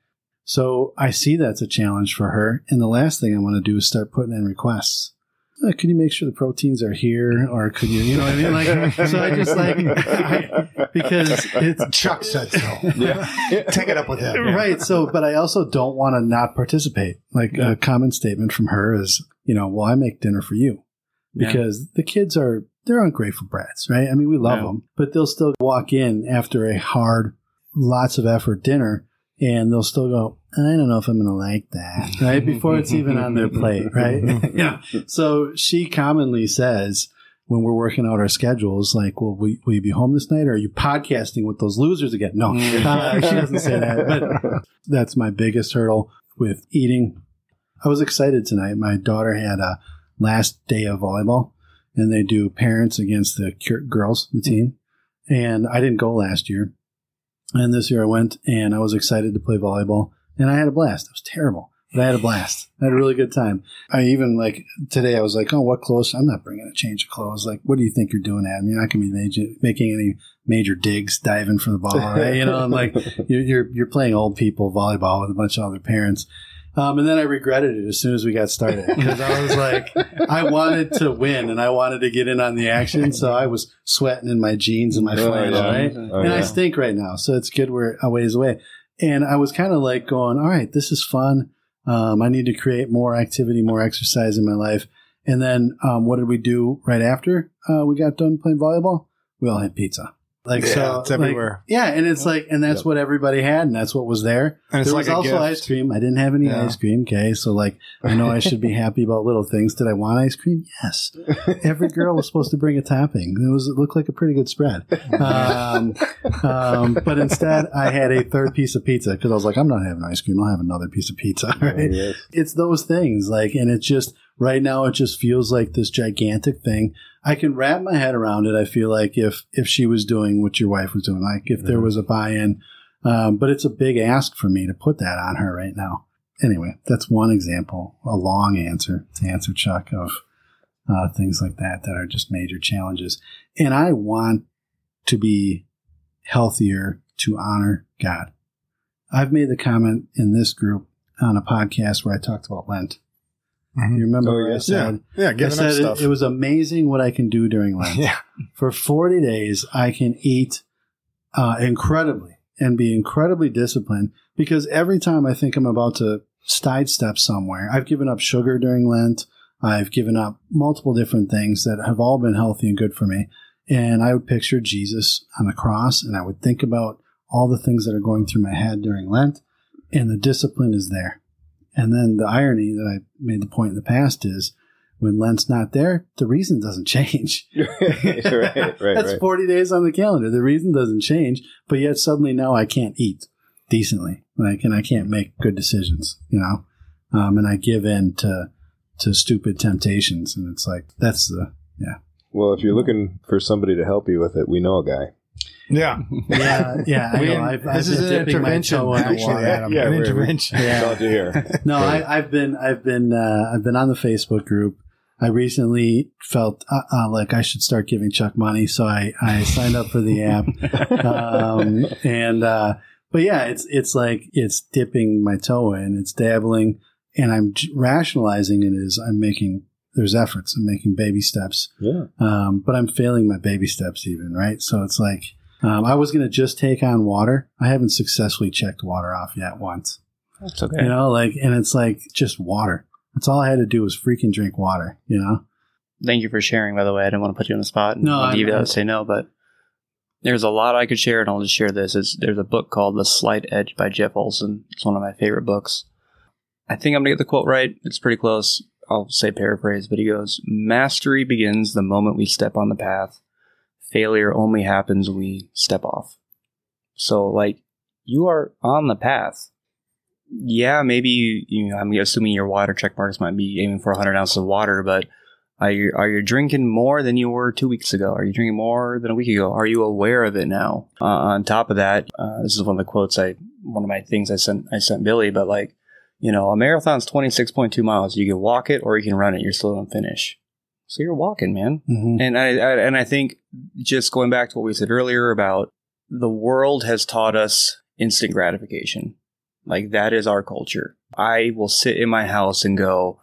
So I see that's a challenge for her. And the last thing I want to do is start putting in requests. Uh, could you make sure the proteins are here? Or could you, you know what I mean? Like, so I just like, I, because it's. Chuck said so. Yeah. Take it up with him. Right. So, but I also don't want to not participate. Like, yeah. A common statement from her is, you know, well, I make dinner for you. Because yeah. the kids are, they're ungrateful brats, right? I mean, we love yeah. them, but they'll still walk in after a hard, lots of effort dinner, and they'll still go, I don't know if I'm going to like that, right? Before it's even on their plate, right? Yeah. So she commonly says, when we're working out our schedules, like, well, will, will you be home this night, or are you podcasting with those losers again? No, uh, she doesn't say that, but that's my biggest hurdle with eating. I was excited tonight. My daughter had a last day of volleyball, and they do parents against the girls, the team. And I didn't go last year. And this year I went, and I was excited to play volleyball, and I had a blast. It was terrible, but I had a blast. I had a really good time. I even, like, today I was like, oh, what clothes? I'm not bringing a change of clothes. Like, what do you think you're doing, Adam? You're not going to be major, making any major digs, diving for the ball, right? You know, I'm like, you're, you're, you're playing old people volleyball with a bunch of other parents. Um, and then I regretted it as soon as we got started, because I was like, I wanted to win and I wanted to get in on the action. So I was sweating in my jeans and my oh, flannel, yeah. right? Oh, and yeah. I stink right now. So it's good we're a ways away. And I was kind of like going, all right, this is fun. Um, I need to create more activity, more exercise in my life. And then um, what did we do right after uh, we got done playing volleyball? We all had pizza. Like, yeah, so it's everywhere. Like, yeah, and it's like, and that's yep. what everybody had, and that's what was there. And it's there like was a also gift. ice cream. I didn't have any yeah. ice cream. Okay, so like, I know I should be happy about little things. Did I want ice cream? Yes. Every girl was supposed to bring a topping. It was it looked like a pretty good spread. Um, um, but instead, I had a third piece of pizza because I was like, I'm not having ice cream. I'll have another piece of pizza. Right? Oh, yes. It's those things, like, and it just right now it just feels like this gigantic thing. I can wrap my head around it. I feel like if, if she was doing what your wife was doing, like if there was a buy-in, um, but it's a big ask for me to put that on her right now. Anyway, that's one example, a long answer to answer Chuck of uh, things like that that are just major challenges. And I want to be healthier to honor God. I've made the comment in this group on a podcast where I talked about Lent. Mm-hmm. You remember oh, what yes. I said? Yeah, yeah giving I said up stuff. It, it was amazing what I can do during Lent. Yeah. For forty days, I can eat uh, incredibly and be incredibly disciplined, because every time I think I'm about to sidestep somewhere, I've given up sugar during Lent. I've given up multiple different things that have all been healthy and good for me. And I would picture Jesus on the cross, and I would think about all the things that are going through my head during Lent, and the discipline is there. And then the irony that I made the point in the past is when Lent's not there, the reason doesn't change. right, right, That's right. forty days on the calendar. The reason doesn't change, but yet suddenly now I can't eat decently, like, and I can't make good decisions, you know? Um, and I give in to, to stupid temptations. And it's like, that's the, yeah. Well, if you're looking for somebody to help you with it, we know a guy. Yeah. Yeah, yeah. I We, know. I've, this I've is been an dipping my intervention, toe in the actually, water. Adam. Yeah, an we're- intervention. Yeah. Glad you're here. No, I, I've been, I've been, uh, I've been on the Facebook group. I recently felt uh, uh, like I should start giving Chuck money, so I, I signed up for the app. Um, and uh, but yeah, it's it's like it's dipping my toe in, it's dabbling, and I'm j- rationalizing it as I'm making there's efforts, I'm making baby steps. Yeah. Um, but I'm failing my baby steps even, right? So it's like um, I was going to just take on water. I haven't successfully checked water off yet once. That's okay. You know, like, and it's like just water. That's all I had to do was freaking drink water, you know? Thank you for sharing, by the way. I didn't want to put you on the spot and No, leave you I'm- out to say no, but there's a lot I could share, and I'll just share this. It's, there's a book called The Slight Edge by Jeff Olson. It's one of my favorite books. I think I'm going to get the quote right. It's pretty close. I'll say paraphrase, but he goes, "Mastery begins the moment we step on the path. Failure only happens when we step off." So, like, you are on the path. Yeah, maybe, you, you know, I'm assuming your water check marks might be aiming for one hundred ounces of water, but are you, are you drinking more than you were two weeks ago? Are you drinking more than a week ago? Are you aware of it now? Uh, on top of that, uh, this is one of the quotes I, one of my things I sent, I sent Billy, but like, you know, a marathon's twenty-six point two miles. You can walk it or you can run it. You're still going to finish. So you're walking, man. Mm-hmm. And I, I and I think just going back to what we said earlier about the world has taught us instant gratification. Like, that is our culture. I will sit in my house and go,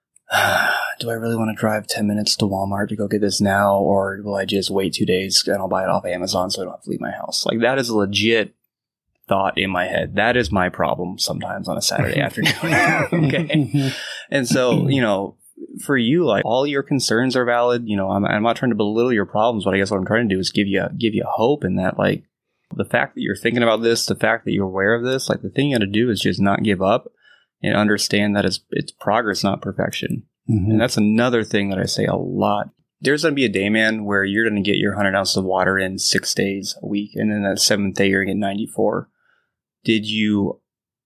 ah, do I really want to drive ten minutes to Walmart to go get this now? Or will I just wait two days and I'll buy it off Amazon so I don't have to leave my house? Like, that is a legit thought in my head. That is my problem sometimes on a Saturday afternoon. Okay. And so, you know, for you, like, all your concerns are valid. You know, I'm, I'm not trying to belittle your problems, but I guess what I'm trying to do is give you, give you hope in that, like, the fact that you're thinking about this, the fact that you're aware of this, like, the thing you got to do is just not give up and understand that it's, it's progress, not perfection. Mm-hmm. And that's another thing that I say a lot. There's going to be a day, man, where you're going to get your one hundred ounces of water in six days a week. And then that seventh day, you're going to get ninety-four. Did you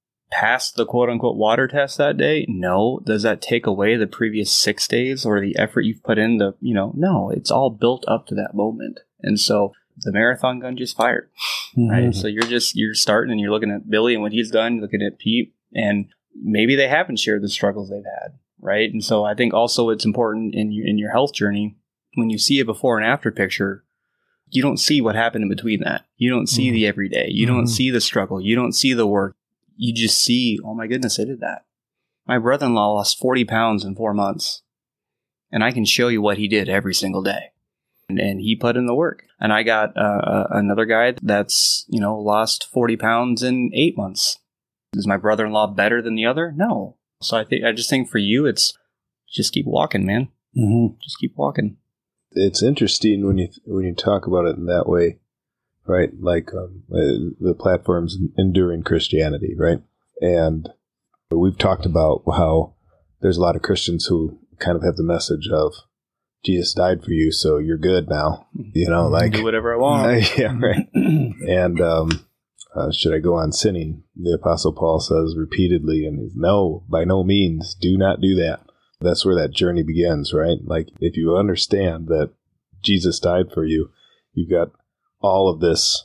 pass the quote-unquote water test that day? No. Does that take away the previous six days or the effort you've put in? The, you know, no. It's all built up to that moment. And so the marathon gun just fired, Mm-hmm. right? So you're just, you're starting and you're looking at Billy and what he's done, you're looking at Pete, and maybe they haven't shared the struggles they've had, right? And so I think also it's important in your, in your health journey, when you see a before and after picture, you don't see what happened in between that. You don't see Mm-hmm. the everyday. You Mm-hmm. don't see the struggle. You don't see the work. You just see, oh my goodness, I did that. My brother-in-law lost forty pounds in four months. And I can show you what he did every single day. And, and he put in the work. And I got uh, another guy that's, you know, lost forty pounds in eight months. Is my brother-in-law better than the other? No. So I think, I just think for you, it's just keep walking, man. Mm-hmm. Just keep walking. It's interesting when you when you talk about it in that way, right? Like um, uh, the platform's Enduring Christianity, right? And we've talked about how there's a lot of Christians who kind of have the message of Jesus died for you, so you're good now. You know, like do whatever I want. yeah, right. And um, uh, should I go on sinning? The Apostle Paul says repeatedly, and he's, no, by no means, do not do that. That's where that journey begins, right? Like, if you understand that Jesus died for you, you've got all of this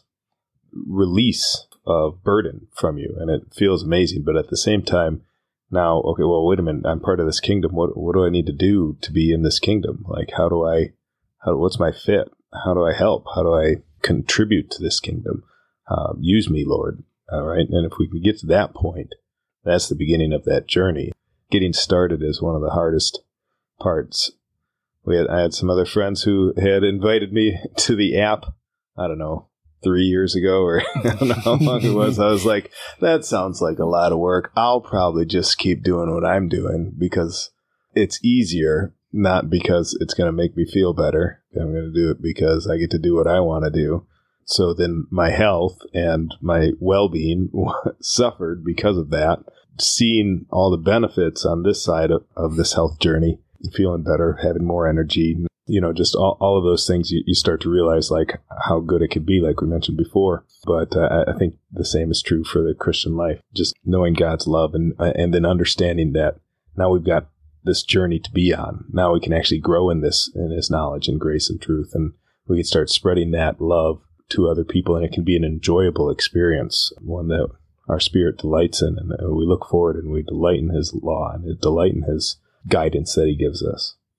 release of burden from you, and it feels amazing. But at the same time, now, okay, well, wait a minute, I'm part of this kingdom. What what do I need to do to be in this kingdom? Like, how do I, how, what's my fit? How do I help? How do I contribute to this kingdom? Um, use me, Lord. All right. And if we can get to that point, that's the beginning of that journey. Getting started is one of the hardest parts. We had, I had some other friends who had invited me to the app, I don't know, three years ago, or I don't know how long it was. I was like, that sounds like a lot of work. I'll probably just keep doing what I'm doing because it's easier, not because it's going to make me feel better. I'm going to do it because I get to do what I want to do. So then my health and my well-being suffered because of that. Seeing all the benefits on this side of, of this health journey, feeling better, having more energy, you know, just all, all of those things, you, you start to realize like how good it could be, like we mentioned before. But uh, I think the same is true for the Christian life, just knowing God's love and and then understanding that now we've got this journey to be on. Now we can actually grow in this, in His knowledge and grace and truth. And we can start spreading that love to other people, and it can be an enjoyable experience, one that our spirit delights in, and we look forward and we delight in His law and delight in His guidance that He gives us.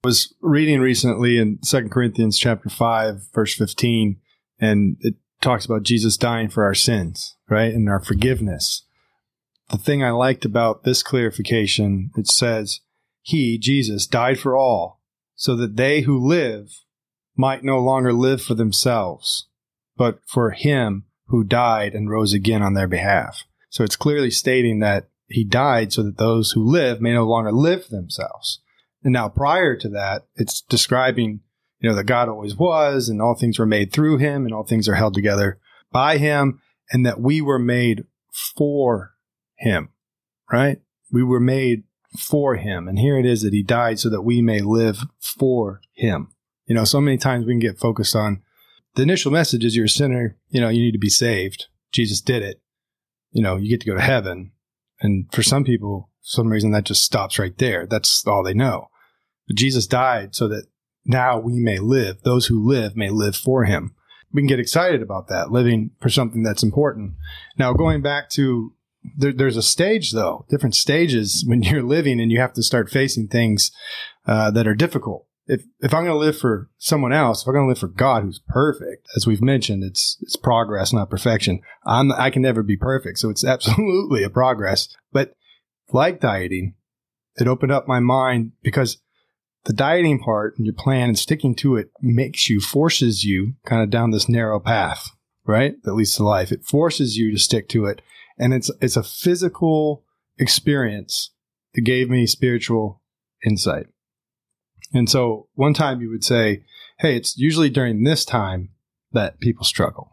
was reading recently in Second Corinthians chapter five, verse fifteen, and it talks about Jesus dying for our sins, right? And our forgiveness. The thing I liked about this clarification, it says, He, Jesus, died for all, so that they who live might no longer live for themselves, but for Him who died and rose again on their behalf. So it's clearly stating that He died so that those who live may no longer live for themselves. And now prior to that, it's describing, you know, that God always was, and all things were made through Him, and all things are held together by Him, and that we were made for Him, right? We were made for Him. And here it is that He died so that we may live for Him. You know, so many times we can get focused on the initial message is you're a sinner, you know, you need to be saved. Jesus did it. You know, you get to go to heaven. And for some people, for some reason that just stops right there. That's all they know. But Jesus died so that now we may live. Those who live may live for Him. We can get excited about that, living for something that's important. Now, going back to, there, there's a stage, though, different stages when you're living and you have to start facing things uh, that are difficult. If if I'm going to live for someone else, if I'm going to live for God who's perfect, as we've mentioned, it's it's progress, not perfection. I'm I can never be perfect, so it's absolutely a progress. But like dieting, it opened up my mind because the dieting part and your plan and sticking to it makes you, forces you kind of down this narrow path, right? That leads to life. It forces you to stick to it. And it's it's a physical experience that gave me spiritual insight. And so one time you would say, hey, it's usually during this time that people struggle.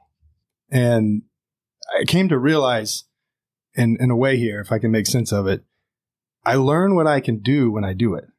And I came to realize in, in a way here, if I can make sense of it, I learn what I can do when I do it.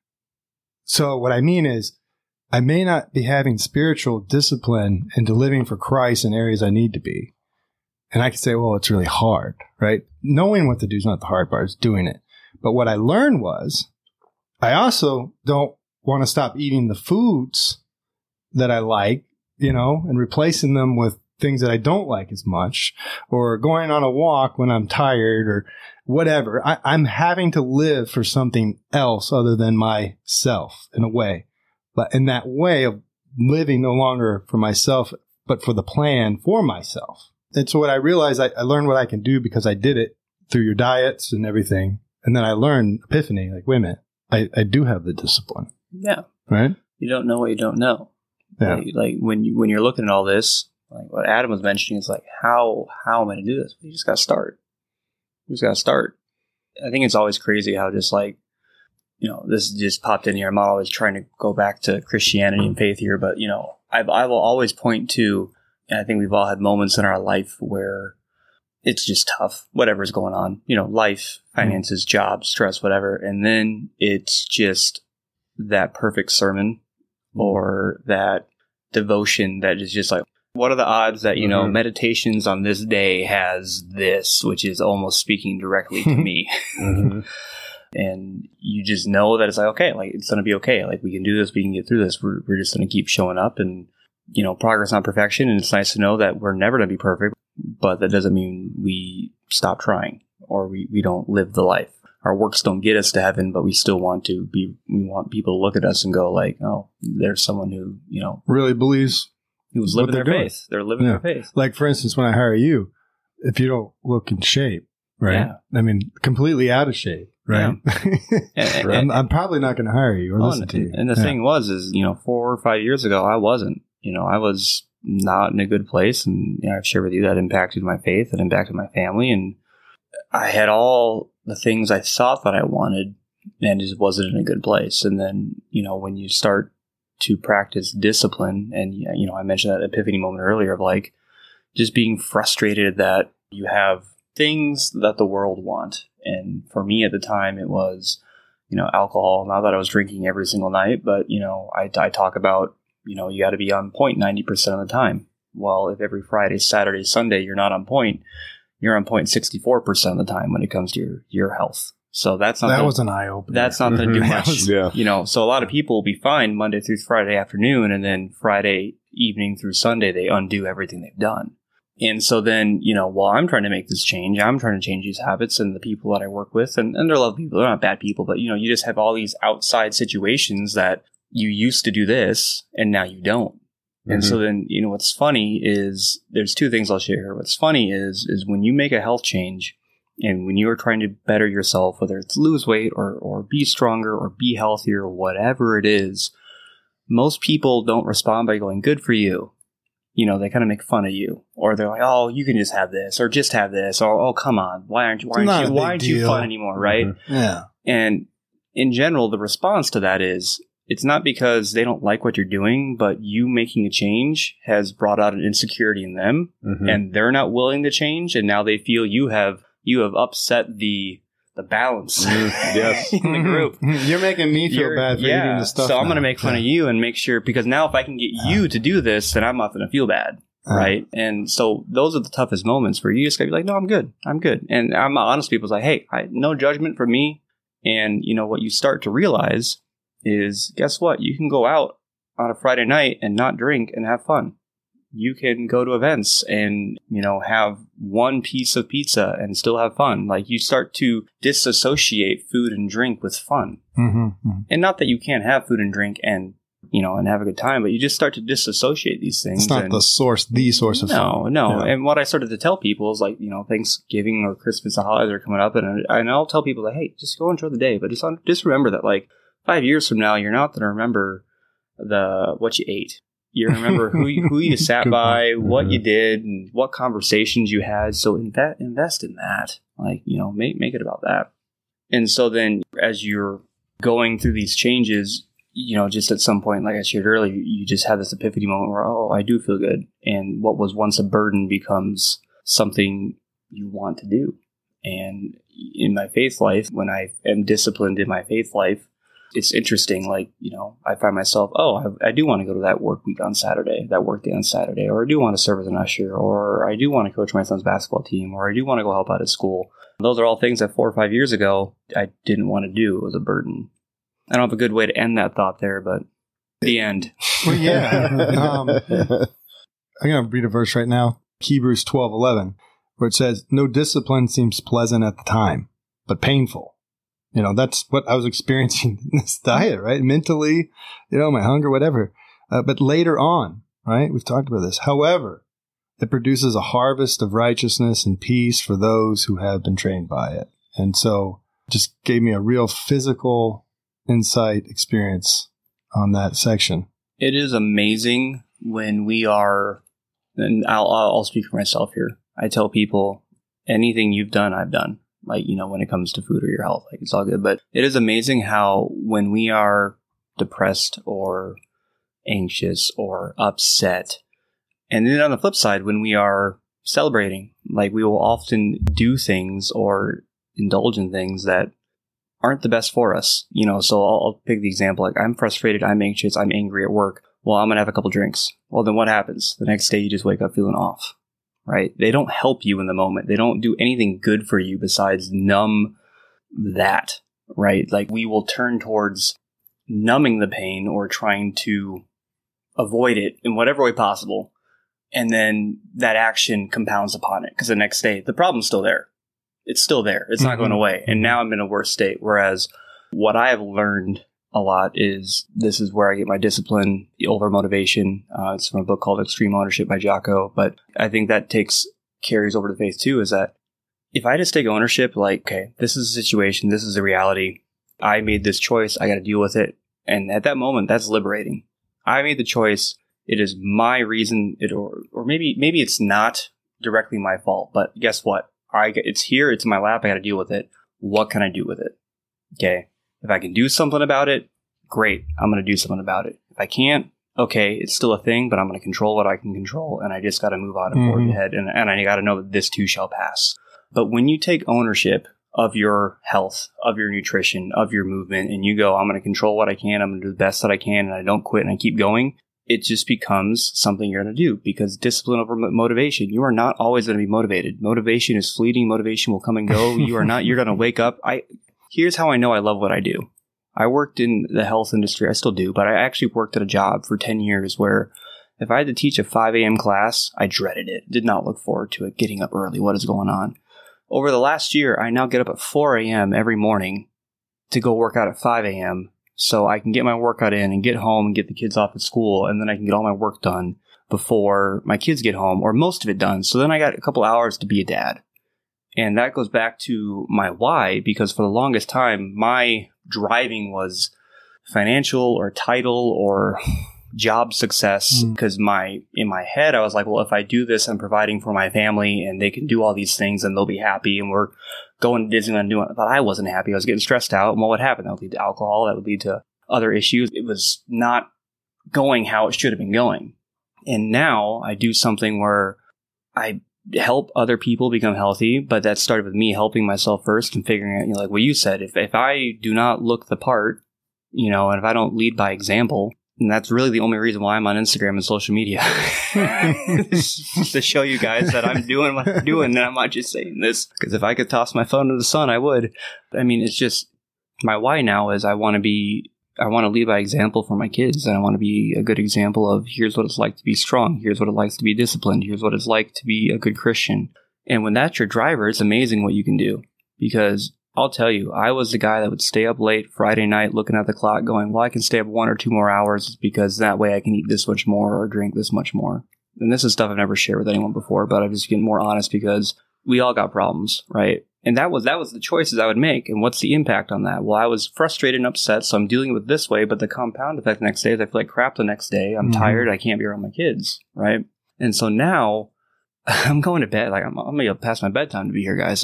So what I mean is I may not be having spiritual discipline into living for Christ in areas I need to be. And I can say, well, it's really hard, right? Knowing what to do is not the hard part, it's doing it. But what I learned was I also don't want to stop eating the foods that I like, you know, and replacing them with things that I don't like as much, or going on a walk when I'm tired or whatever. I, I'm having to live for something else other than myself in a way. But in that way of living no longer for myself, but for the plan for myself. And so what I realized, I, I learned what I can do because I did it through your diets and everything. And then I learned epiphany, like, wait a minute, I, I do have the discipline. Yeah. Right? You don't know what you don't know. Yeah. Like, like when you when you're looking at all this, like what Adam was mentioning is like, how how am I to do this? You just gotta start. You just gotta start. I think it's always crazy how just like, you know, this just popped in here. I'm not always trying to go back to Christianity and faith here, but you know, I I will always point to, and I think we've all had moments in our life where it's just tough, whatever's going on, you know, life, finances, mm-hmm. job, stress, whatever. And then it's just that perfect sermon or that devotion that is just like, what are the odds that, you mm-hmm. know, meditations on this day has this, which is almost speaking directly to me. Mm-hmm. And you just know that it's like, okay, like it's going to be okay. Like we can do this. We can get through this. We're, we're just going to keep showing up and, you know, progress, not perfection. And it's nice to know that we're never going to be perfect, but that doesn't mean we stop trying or we, we don't live the life. Our works don't get us to heaven, but we still want to be, we want people to look at us and go like, oh, there's someone who, you know, really believes who's living their doing. faith. They're living yeah. their faith. Like, for instance, when I hire you, if you don't look in shape, right? Yeah. I mean, completely out of shape, right? Yeah. and, and, I'm, I'm probably not going to hire you or oh, listen and, to you. And the yeah. thing was, is, you know, four or five years ago, I wasn't, you know, I was not in a good place. And you know, I've shared with you that impacted my faith, that impacted my family. And I had all the things I thought that I wanted and just wasn't in a good place. And then, you know, when you start to practice discipline, and, you know, I mentioned that epiphany moment earlier of like just being frustrated that you have things that the world want. And for me at the time, it was, you know, alcohol. Not that I was drinking every single night, but, you know, I, I talk about, you know, you got to be on point ninety percent of the time. Well, if every Friday, Saturday, Sunday, you're not on point, you're on point sixty-four percent of the time when it comes to your, your health. So that's not that the, was an eye opener. That's not going to do much. was, yeah. You know, so a lot of people will be fine Monday through Friday afternoon, and then Friday evening through Sunday, they undo everything they've done. And so then, you know, while I'm trying to make this change, I'm trying to change these habits, and the people that I work with, and, and they're lovely people, they're not bad people, but, you know, you just have all these outside situations that you used to do this and now you don't. Mm-hmm. And so then, you know, what's funny is there's two things I'll share here. What's funny is, is when you make a health change and when you are trying to better yourself, whether it's lose weight or, or be stronger or be healthier, whatever it is, most people don't respond by going, good for you. You know, they kind of make fun of you, or they're like, oh, you can just have this or just have this, or, oh, come on. Why aren't you, why aren't you, why aren't you fun anymore? Right. Mm-hmm. Yeah. And in general, the response to that is, it's not because they don't like what you're doing, but you making a change has brought out an insecurity in them, mm-hmm. and they're not willing to change. And now they feel you have you have upset the the balance yes. in the group. You're making me feel you're, bad for yeah, eating this stuff. So now. I'm going to make fun yeah. of you and make sure, because now if I can get you to do this, then I'm not going to feel bad. Uh, right. And so those are the toughest moments where you just got to be like, no, I'm good. I'm good. And I'm honest. People's like, hey, I, no judgment from me. And you know what you start to realize is, guess what? You can go out on a Friday night and not drink and have fun. You can go to events and, you know, have one piece of pizza and still have fun. Like, you start to disassociate food and drink with fun. Mm-hmm, mm-hmm. And not that you can't have food and drink and, you know, and have a good time, but you just start to disassociate these things. It's not and, the source, the source of no, fun. No, no. Yeah. And what I started to tell people is, like, you know, Thanksgiving or Christmas, the holidays are coming up, and, and I'll tell people that, hey, just go enjoy the day, but just, just remember that, like, five years from now, you're not going to remember the what you ate. You remember who you, who you sat by, what mm-hmm. you did, and what conversations you had. So invest invest in that. Like, you know, make make it about that. And so then, as you're going through these changes, you know, just at some point, like I shared earlier, you just have this epiphany moment where, oh, I do feel good, and what was once a burden becomes something you want to do. And in my faith life, when I am disciplined in my faith life, it's interesting, like, you know, I find myself, oh, I, I do want to go to that work week on Saturday, that work day on Saturday, or I do want to serve as an usher, or I do want to coach my son's basketball team, or I do want to go help out at school. Those are all things that four or five years ago I didn't want to do. It was a burden. I don't have a good way to end that thought there, but the end. Well, yeah. um, I'm going to read a verse right now, Hebrews twelve eleven, where it says, no discipline seems pleasant at the time, but painful. You know, that's what I was experiencing in this diet, right? Mentally, you know, my hunger, whatever. Uh, but later on, right? We've talked about this. However, it produces a harvest of righteousness and peace for those who have been trained by it. And so it just gave me a real physical insight experience on that section. It is amazing when we are, and I'll, I'll speak for myself here. I tell people, anything you've done, I've done. Like, you know, when it comes to food or your health, like, it's all good. But it is amazing how when we are depressed or anxious or upset, and then on the flip side, when we are celebrating, like, we will often do things or indulge in things that aren't the best for us. You know, so I'll, I'll pick the example, like, I'm frustrated, I'm anxious, I'm angry at work. Well, I'm going to have a couple drinks. Well, then what happens? The next day you just wake up feeling off. Right? They don't help you in the moment. They don't do anything good for you besides numb that, right? Like, we will turn towards numbing the pain or trying to avoid it in whatever way possible. And then that action compounds upon it, because the next day, the problem's still there. It's still there. It's not mm-hmm. going away. And now I'm in a worse state. Whereas what I have learned a lot is, this is where I get my discipline over motivation. Uh, it's from a book called Extreme Ownership by Jocko. But I think that takes carries over to faith too, is that if I just take ownership, like, okay, this is the situation, this is the reality, I made this choice, I got to deal with it. And at that moment, that's liberating. I made the choice. It is my reason, it, or or maybe maybe it's not directly my fault, but guess what? I it's here, it's in my lap, I got to deal with it. What can I do with it? Okay. If I can do something about it, great. I'm going to do something about it. If I can't, okay, it's still a thing, but I'm going to control what I can control, and I just got to move on and mm-hmm. forge ahead, and, and I got to know that this too shall pass. But when you take ownership of your health, of your nutrition, of your movement, and you go, I'm going to control what I can, I'm going to do the best that I can, and I don't quit, and I keep going, it just becomes something you're going to do, because discipline over motivation. You are not always going to be motivated. Motivation is fleeting. Motivation will come and go. You are not, you're going to wake up. I, Here's how I know I love what I do. I worked in the health industry. I still do, but I actually worked at a job for ten years where if I had to teach a five a.m. class, I dreaded it. Did not look forward to it. Getting up early. What is going on? Over the last year, I now get up at four a.m. every morning to go work out at five a.m. so I can get my workout in and get home and get the kids off at school, and then I can get all my work done before my kids get home, or most of it done. So then I got a couple hours to be a dad. And that goes back to my why, because for the longest time, my driving was financial or title or job success. Because mm. my in my head, I was like, well, if I do this, I'm providing for my family and they can do all these things and they'll be happy. And we're going to Disneyland and doing it. But I wasn't happy. I was getting stressed out. And what would happen? That would lead to alcohol. That would lead to other issues. It was not going how it should have been going. And now I do something where I help other people become healthy, but that started with me helping myself first and figuring out, you know, like what you said, if, if I do not look the part, you know, and if I don't lead by example, and that's really the only reason why I'm on Instagram and social media, to show you guys that I'm doing what I'm doing, and I'm not just saying this, because if I could toss my phone to the sun, I would. I mean, it's just, my why now is I want to be I want to lead by example for my kids, and I want to be a good example of here's what it's like to be strong. Here's what it likes to be disciplined. Here's what it's like to be a good Christian. And when that's your driver, it's amazing what you can do, because I'll tell you, I was the guy that would stay up late Friday night looking at the clock going, well, I can stay up one or two more hours because that way I can eat this much more or drink this much more. And this is stuff I've never shared with anyone before, but I'm just getting more honest because we all got problems, right? And that was that was the choices I would make. And what's the impact on that? Well, I was frustrated and upset, so I'm dealing with it this way. But the compound effect the next day is I feel like crap the next day. I'm mm-hmm. tired. I can't be around my kids, right? And so now I'm going to bed. Like I'm, I'm going to go past my bedtime to be here, guys.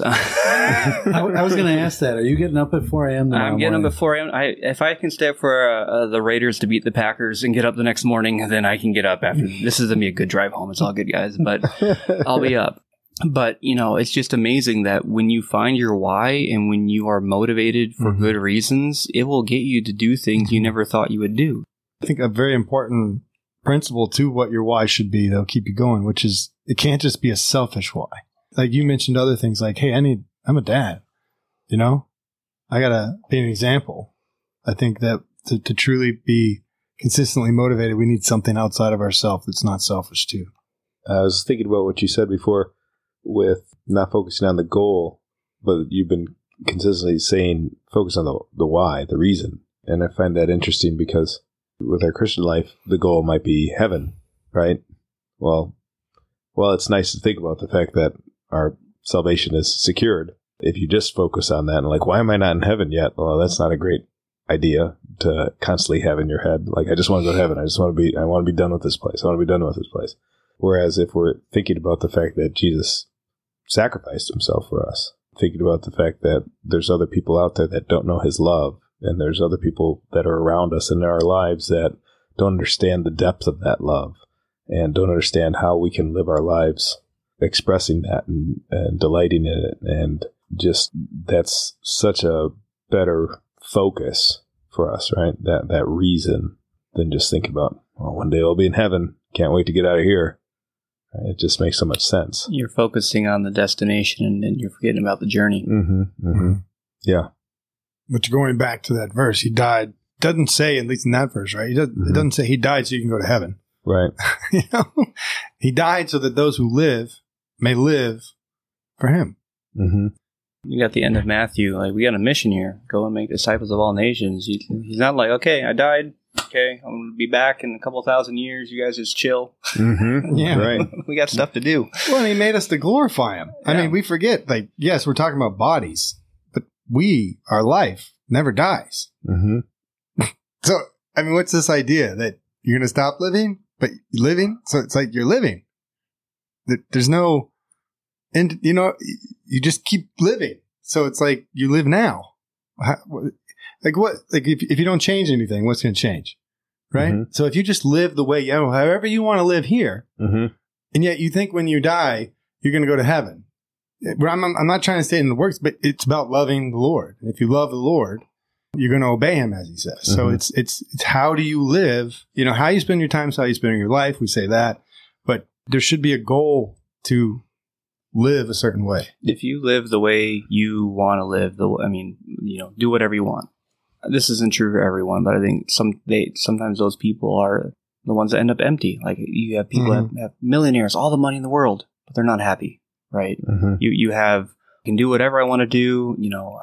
I, I was going to ask that. Are you getting up at four a.m.? I'm getting morning? up at four a.m. I, if I can stay up for uh, uh, the Raiders to beat the Packers and get up the next morning, then I can get up after. This is going to be a good drive home. It's all good, guys. But I'll be up. But, you know, it's just amazing that when you find your why and when you are motivated for mm-hmm. good reasons, it will get you to do things you never thought you would do. I think a very important principle to what your why should be that'll keep you going, which is it can't just be a selfish why. Like you mentioned other things like, hey, I need, I'm a dad, you know, I got to be an example. I think that to, to truly be consistently motivated, we need something outside of ourselves that's not selfish too. I was thinking about what you said before, with not focusing on the goal, but you've been consistently saying focus on the the why, the reason. And I find that interesting because with our Christian life, the goal might be heaven, right? Well, well, it's nice to think about the fact that our salvation is secured. If you just focus on that and like, why am I not in heaven yet? Well, that's not a great idea to constantly have in your head. Like, I just want to go to heaven. I just want to be, I want to be done with this place. I want to be done with this place. Whereas if we're thinking about the fact that Jesus sacrificed himself for us, thinking about the fact that there's other people out there that don't know his love, and there's other people that are around us in our lives that don't understand the depth of that love and don't understand how we can live our lives expressing that and, and delighting in it. And just that's such a better focus for us, right? That that reason than just thinking about, well, one day I'll be in heaven. Can't wait to get out of here. It just makes so much sense. You're focusing on the destination and, and you're forgetting about the journey. Mm-hmm, mm-hmm. Yeah. But going back to that verse, he died. Doesn't say, at least in that verse, right? He doesn't, mm-hmm. It doesn't say he died so you can go to heaven. Right. You know, he died so that those who live may live for him. Mm-hmm. You got the end of Matthew. Like, we got a mission here. Go and make disciples of all nations. He, he's not like, okay, I died. Okay, I'm going to be back in a couple thousand years. You guys just chill. Mm-hmm. Yeah. Right. We got stuff to do. Well, and he made us to glorify him. Yeah. I mean, we forget, like, yes, we're talking about bodies, but we, our life, never dies. Mm-hmm. So, I mean, what's this idea that you're going to stop living, but living? So it's like you're living. There's no, and you know, you just keep living. So it's like you live now. Like what? Like if if you don't change anything, what's going to change, right? Mm-hmm. So if you just live the way you, however you want to live here, mm-hmm. and yet you think when you die you're going to go to heaven. I'm, I'm not trying to say it in the works, but it's about loving the Lord. And if you love the Lord, you're going to obey Him, as He says. Mm-hmm. So it's it's it's how do you live? You know, how you spend your time is how you spend your life. We say that, but there should be a goal to live a certain way. If you live the way you want to live, the I mean, you know, do whatever you want. This isn't true for everyone, but I think some they sometimes those people are the ones that end up empty. Like you have people mm-hmm. that have millionaires, all the money in the world, but they're not happy, right? Mm-hmm. You you have I can do whatever I want to do. You know, I'm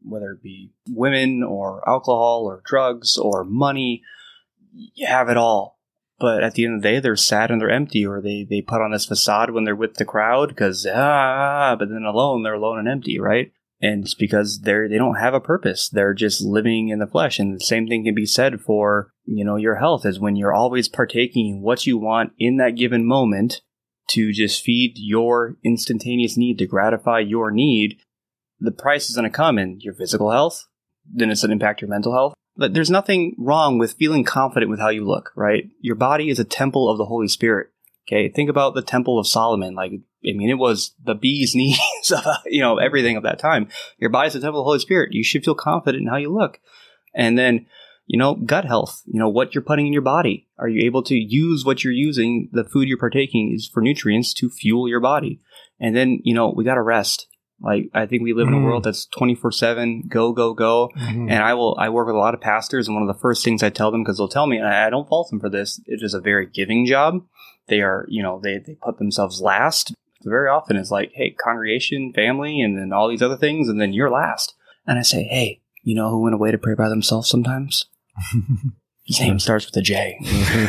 whether it be women or alcohol or drugs or money. You have it all. But at the end of the day, they're sad and they're empty, or they, they put on this facade when they're with the crowd because, ah, but then alone, they're alone and empty, right? And it's because they're, they don't have a purpose. They're just living in the flesh. And the same thing can be said for, you know, your health, is when you're always partaking in what you want in that given moment to just feed your instantaneous need, to gratify your need, the price is going to come in your physical health. Then it's going to impact your mental health. But there's nothing wrong with feeling confident with how you look, right? Your body is a temple of the Holy Spirit. Okay, think about the Temple of Solomon. Like, I mean, it was the bee's knees of, you know, everything of that time. Your body's the temple of the Holy Spirit. You should feel confident in how you look. And then, you know, gut health, you know, what you're putting in your body. Are you able to use what you're using? The food you're partaking is for nutrients to fuel your body. And then, you know, we got to rest. Like, I think we live in a world that's twenty-four seven, go, go, go. Mm-hmm. And I will, I work with a lot of pastors, and one of the first things I tell them, because they'll tell me, and I, I don't fault them for this, it is a very giving job. They are, you know, they, they put themselves last. Very often it's like, hey, congregation, family, and then all these other things, and then you're last. And I say, hey, you know who went away to pray by themselves sometimes? His name starts with a J.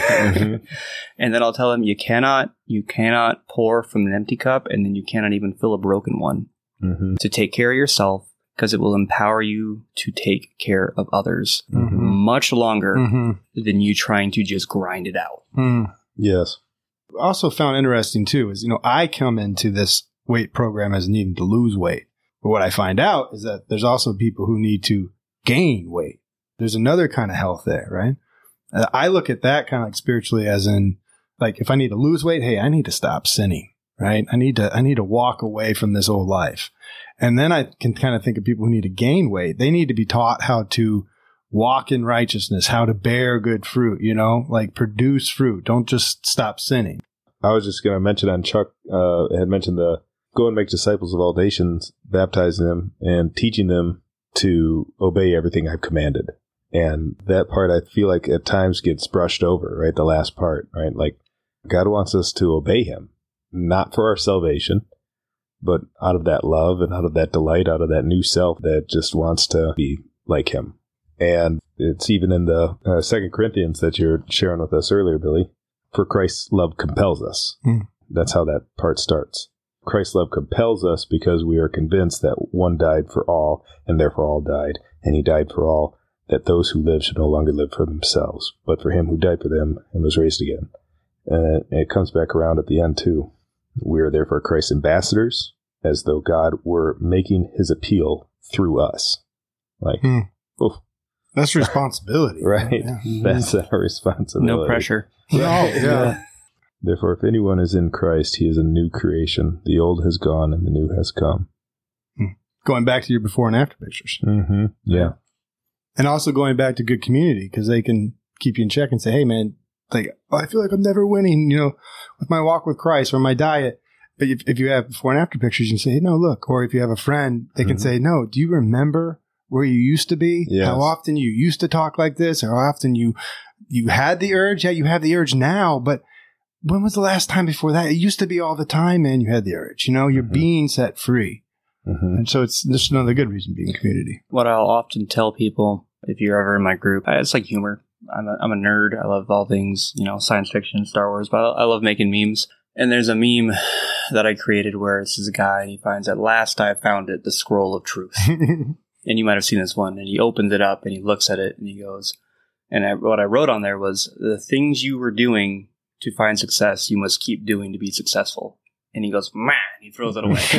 And then I'll tell them, you cannot, you cannot pour from an empty cup, and then you cannot even fill a broken one. Mm-hmm. To take care of yourself, because it will empower you to take care of others mm-hmm. much longer mm-hmm. than you trying to just grind it out. Mm. Yes. Also found interesting too is, you know, I come into this weight program as needing to lose weight. But what I find out is that there's also people who need to gain weight. There's another kind of health there, right? Uh, I look at that kind of like spiritually as in, like, if I need to lose weight, hey, I need to stop sinning. Right. I need to, I need to walk away from this old life. And then I can kind of think of people who need to gain weight. They need to be taught how to walk in righteousness, how to bear good fruit, you know, like produce fruit. Don't just stop sinning. I was just going to mention on Chuck, uh, had mentioned the go and make disciples of all nations, baptizing them and teaching them to obey everything I've commanded. And that part I feel like at times gets brushed over, right? The last part, right? Like God wants us to obey him. Not for our salvation, but out of that love and out of that delight, out of that new self that just wants to be like him. And it's even in the uh, Second Corinthians that you're sharing with us earlier, Billy. For Christ's love compels us. Mm. That's how that part starts. Christ's love compels us because we are convinced that one died for all, and therefore all died. And he died for all, that those who live should no longer live for themselves, but for him who died for them and was raised again. And it comes back around at the end, too. We are therefore Christ's ambassadors, as though God were making his appeal through us. Like, hmm. oof. That's responsibility. Right. Yeah. That's our responsibility. No pressure. Right. Oh, yeah. Therefore, if anyone is in Christ, he is a new creation. The old has gone and the new has come. Hmm. Going back to your before and after pictures. Mm-hmm. Yeah. And also going back to good community, because they can keep you in check and say, hey, man, like, oh, I feel like I'm never winning, you know, with my walk with Christ or my diet. But if, if you have before and after pictures, you can say, hey, no, look. Or if you have a friend, they mm-hmm. can say, no, do you remember where you used to be? Yes. How often you used to talk like this? Or how often you you had the urge? Yeah, you have the urge now. But when was the last time before that? It used to be all the time, man, you had the urge. You know, you're mm-hmm. being set free. Mm-hmm. And so it's just another good reason being community. What I'll often tell people, if you're ever in my group, it's like humor. I'm a, I'm a nerd. I love all things, you know, science fiction, Star Wars, but I love making memes. And there's a meme that I created where this is a guy, and he finds, at last I found it, the scroll of truth. And you might have seen this one. And he opens it up and he looks at it and he goes, and I, what I wrote on there was, the things you were doing to find success, you must keep doing to be successful. And he goes, man, he throws it away.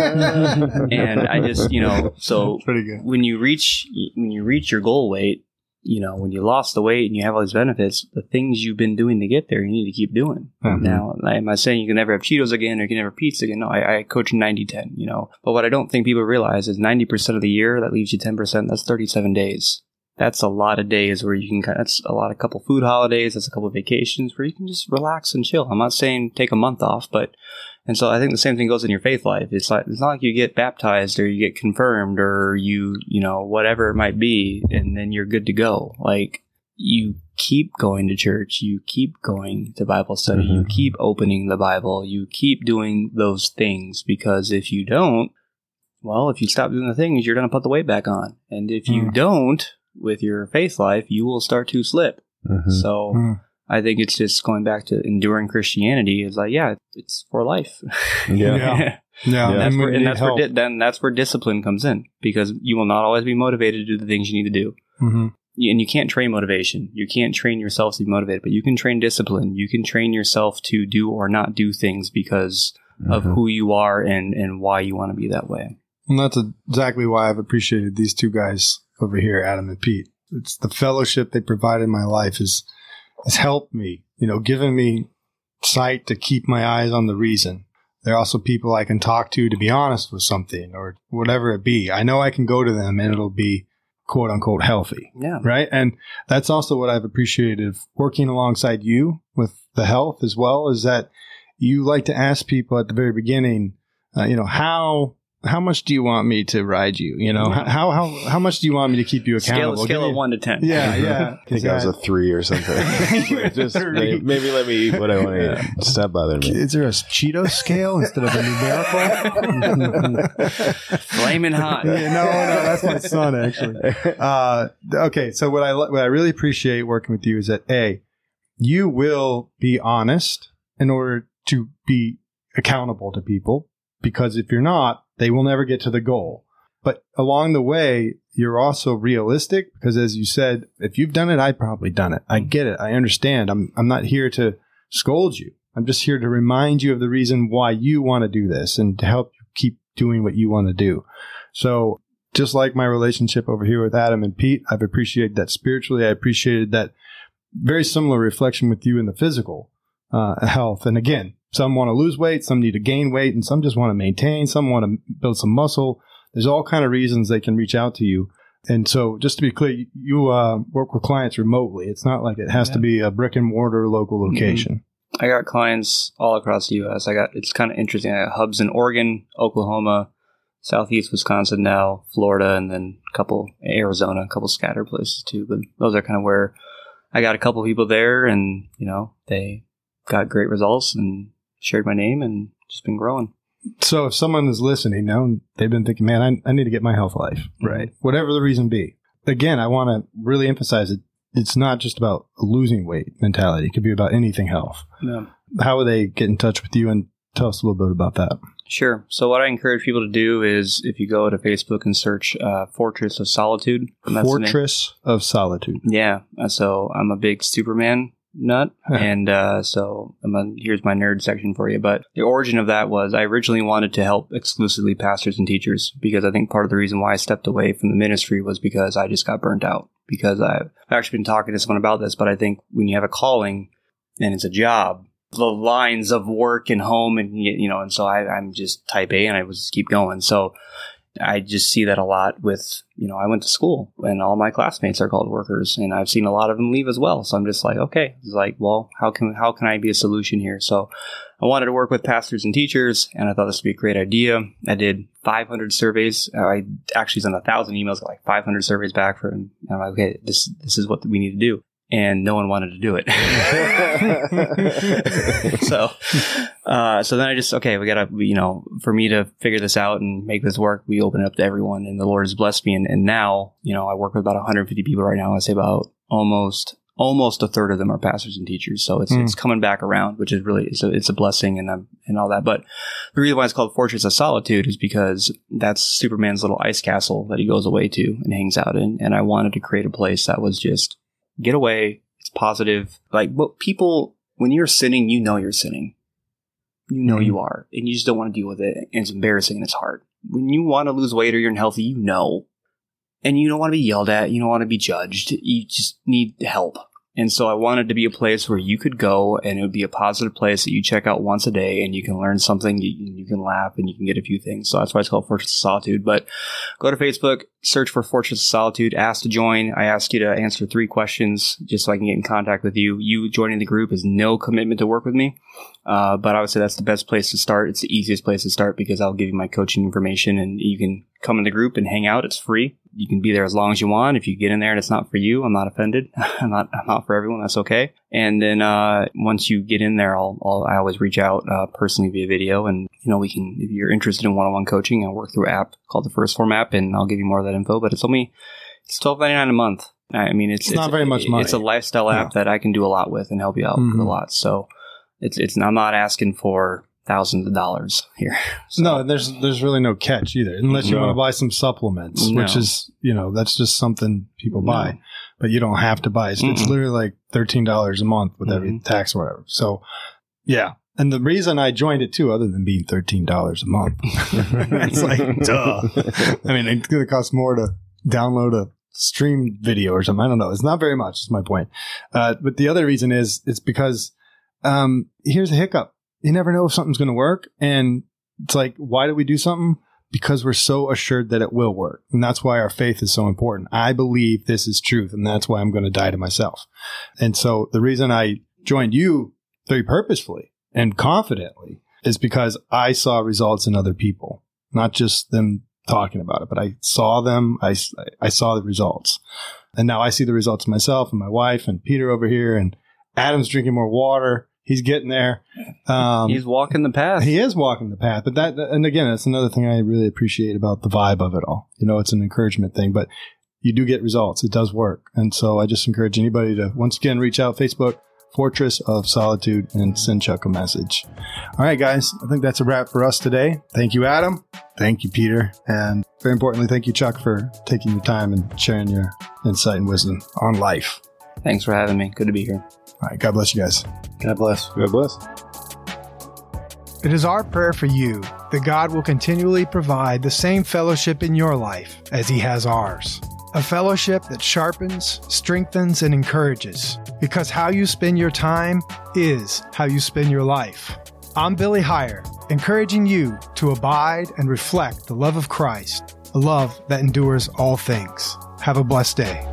And I just, you know, so pretty good. when you reach, when you reach your goal weight, you know, when you lost the weight and you have all these benefits, the things you've been doing to get there, you need to keep doing. Mm-hmm. Now, am I saying you can never have Cheetos again or you can never have pizza again? No, I, I coach ninety ten, you know. But what I don't think people realize is ninety percent of the year, that leaves you ten percent. That's thirty-seven days. That's a lot of days where you can, that's a lot, a couple food holidays, that's a couple of vacations where you can just relax and chill. I'm not saying take a month off, but, and so I think the same thing goes in your faith life. It's like, it's not like you get baptized or you get confirmed or you, you know, whatever it might be, and then you're good to go. Like, you keep going to church, you keep going to Bible study, mm-hmm. you keep opening the Bible, you keep doing those things, because if you don't, well, if you stop doing the things, you're going to put the weight back on. And if you Mm. don't, with your faith life, you will start to slip. Mhm. So Mm. I think it's just going back to enduring Christianity is like, yeah, it's for life. Yeah. Yeah. Yeah, Yeah. And that's and where, we and need that's where help. di- then that's where discipline comes in, because you will not always be motivated to do the things you need to do. Mhm. You- And you can't train motivation. You can't train yourself to be motivated, but you can train discipline. You can train yourself to do or not do things because of Mhm. who you are and, and why you want to be that way. And that's exactly why I've appreciated these two guys over here, Adam and Pete. It's the fellowship they provide in my life has has helped me, you know, given me sight to keep my eyes on the reason. They're also people I can talk to to be honest with something or whatever it be. I know I can go to them and it'll be quote unquote healthy. Yeah. Right. And that's also what I've appreciated of working alongside you with the health as well, is that you like to ask people at the very beginning, uh, you know, how how much do you want me to ride you? You know, Yeah. how how how much do you want me to keep you Scale, accountable? scale Give of me- one to ten. Yeah, yeah. I think I was a three or something. Just Three. maybe, maybe let me eat what I want to Yeah. eat. Stop bothering me. Is there a Cheeto scale instead of a numerical? Flaming hot. Yeah, no, no, that's my son actually. Uh, okay, so what I li- what I really appreciate working with you is that A, you will be honest in order to be accountable to people, because if you're not, they will never get to the goal. But along the way, you're also realistic, because as you said, if you've done it, I've probably done it. I get it. I understand. I'm I'm not here to scold you. I'm just here to remind you of the reason why you want to do this and to help you keep doing what you want to do. So just like my relationship over here with Adam and Pete, I've appreciated that spiritually. I appreciated that very similar reflection with you in the physical uh, health. And again, some want to lose weight, some need to gain weight, and some just want to maintain, some want to build some muscle. There's all kind of reasons they can reach out to you. And so just to be clear, you uh, work with clients remotely. It's not like it has Yeah. to be a brick and mortar local location. I got clients all across the U S. I got, it's kind of interesting. I got hubs in Oregon, Oklahoma, Southeast Wisconsin now, Florida, and then a couple Arizona, a couple scattered places too. But those are kind of where I got a couple people there, and you know they got great results and shared my name and just been growing. So if someone is listening now and they've been thinking, man, I, I need to get my health life right, whatever the reason be. Again, I want to really emphasize it. It's not just about a losing weight mentality. It could be about anything health. Yeah. How would they get in touch with you, and tell us a little bit about that? Sure. So what I encourage people to do is if you go to Facebook and search uh, Fortress of Solitude. and that's the name. Fortress of Solitude. Yeah. uh, So I'm a big Superman nut. and uh, so I'm a, here's my nerd section for you. But the origin of that was I originally wanted to help exclusively pastors and teachers, because I think part of the reason why I stepped away from the ministry was because I just got burnt out. Because I've actually been talking to someone about this, but I think when you have a calling and it's a job, the lines of work and home and, you know, and so I, I'm just type A and I would just keep going. So I just see that a lot with, you know, I went to school and all my classmates are called workers, and I've seen a lot of them leave as well. So I'm just like, okay, it's like, well, how can, how can I be a solution here? So I wanted to work with pastors and teachers, and I thought this would be a great idea. I did five hundred surveys. I actually sent a thousand emails, got like five hundred surveys back from, and I'm like, okay, this, this is what we need to do. And no one wanted to do it. so, uh, so then I just, okay, we gotta, you know, for me to figure this out and make this work, we open it up to everyone, and the Lord has blessed me. And, and now, you know, I work with about one hundred fifty people right now. I say about almost, almost a third of them are pastors and teachers. So it's, Mm. it's coming back around, which is really, it's a, it's a blessing and, um, and all that. But the reason why it's called Fortress of Solitude is because that's Superman's little ice castle that he goes away to and hangs out in. And I wanted to create a place that was just, get away. It's positive. Like, what people, when you're sinning, you know you're sinning. You know Mhm. you are. And you just don't want to deal with it. And it's embarrassing and it's hard. When you want to lose weight or you're unhealthy, you know. And you don't want to be yelled at. You don't want to be judged. You just need help. And so I wanted to be a place where you could go and it would be a positive place that you check out once a day and you can learn something, you, you can laugh, and you can get a few things. So that's why it's called Fortress of Solitude. But go to Facebook, search for Fortress of Solitude, ask to join. I ask you to answer three questions just so I can get in contact with you. You joining the group is no commitment to work with me. Uh, but I would say that's the best place to start. It's the easiest place to start because I'll give you my coaching information and you can come in the group and hang out. It's free. You can be there as long as you want. If you get in there and it's not for you, I'm not offended. I'm not, I'm not for everyone. That's okay. And then, uh, once you get in there, I'll, I'll I always reach out, uh, personally via video. And, you know, we can, if you're interested in one-on-one coaching, I'll work through an app called the First Form app, and I'll give you more of that info. But it's only, it's twelve ninety-nine a month. I mean, it's, it's not it's, very much money. It's a lifestyle app yeah. that I can do a lot with and help you out mm-hmm. with a lot. So it's, it's, I'm not asking for thousands of dollars here. So. No, there's there's really no catch either, unless you no. want to buy some supplements, no. which is, you know, that's just something people no. buy, but you don't have to buy. It's, it's literally like thirteen dollars a month with mm-hmm. every tax or whatever. So, yeah. And the reason I joined it too, other than being thirteen dollars a month, it's like, duh. I mean, it's going to cost more to download a stream video or something. I don't know. It's not very much. That's my point. Uh, but the other reason is, it's because um, here's a hiccup. You never know if something's going to work. And it's like, why do we do something? Because we're so assured that it will work. And that's why our faith is so important. I believe this is truth, and that's why I'm going to die to myself. And so the reason I joined you very purposefully and confidently is because I saw results in other people, not just them talking about it, but I saw them. I, I saw the results. And now I see the results myself and my wife and Peter over here, and Adam's drinking more water. He's getting there. Um, He's walking the path. He is walking the path. But that, and again, that's another thing I really appreciate about the vibe of it all. You know, it's an encouragement thing, but you do get results. It does work. And so I just encourage anybody to, once again, reach out, Facebook, Fortress of Solitude, and send Chuck a message. All right, guys. I think that's a wrap for us today. Thank you, Adam. Thank you, Peter. And very importantly, thank you, Chuck, for taking your time and sharing your insight and wisdom on life. Thanks for having me. Good to be here. All right. God bless you guys. God bless. God bless. It is our prayer for you that God will continually provide the same fellowship in your life as He has ours. A fellowship that sharpens, strengthens, and encourages, because how you spend your time is how you spend your life. I'm Billy Heyer, encouraging you to abide and reflect the love of Christ, a love that endures all things. Have a blessed day.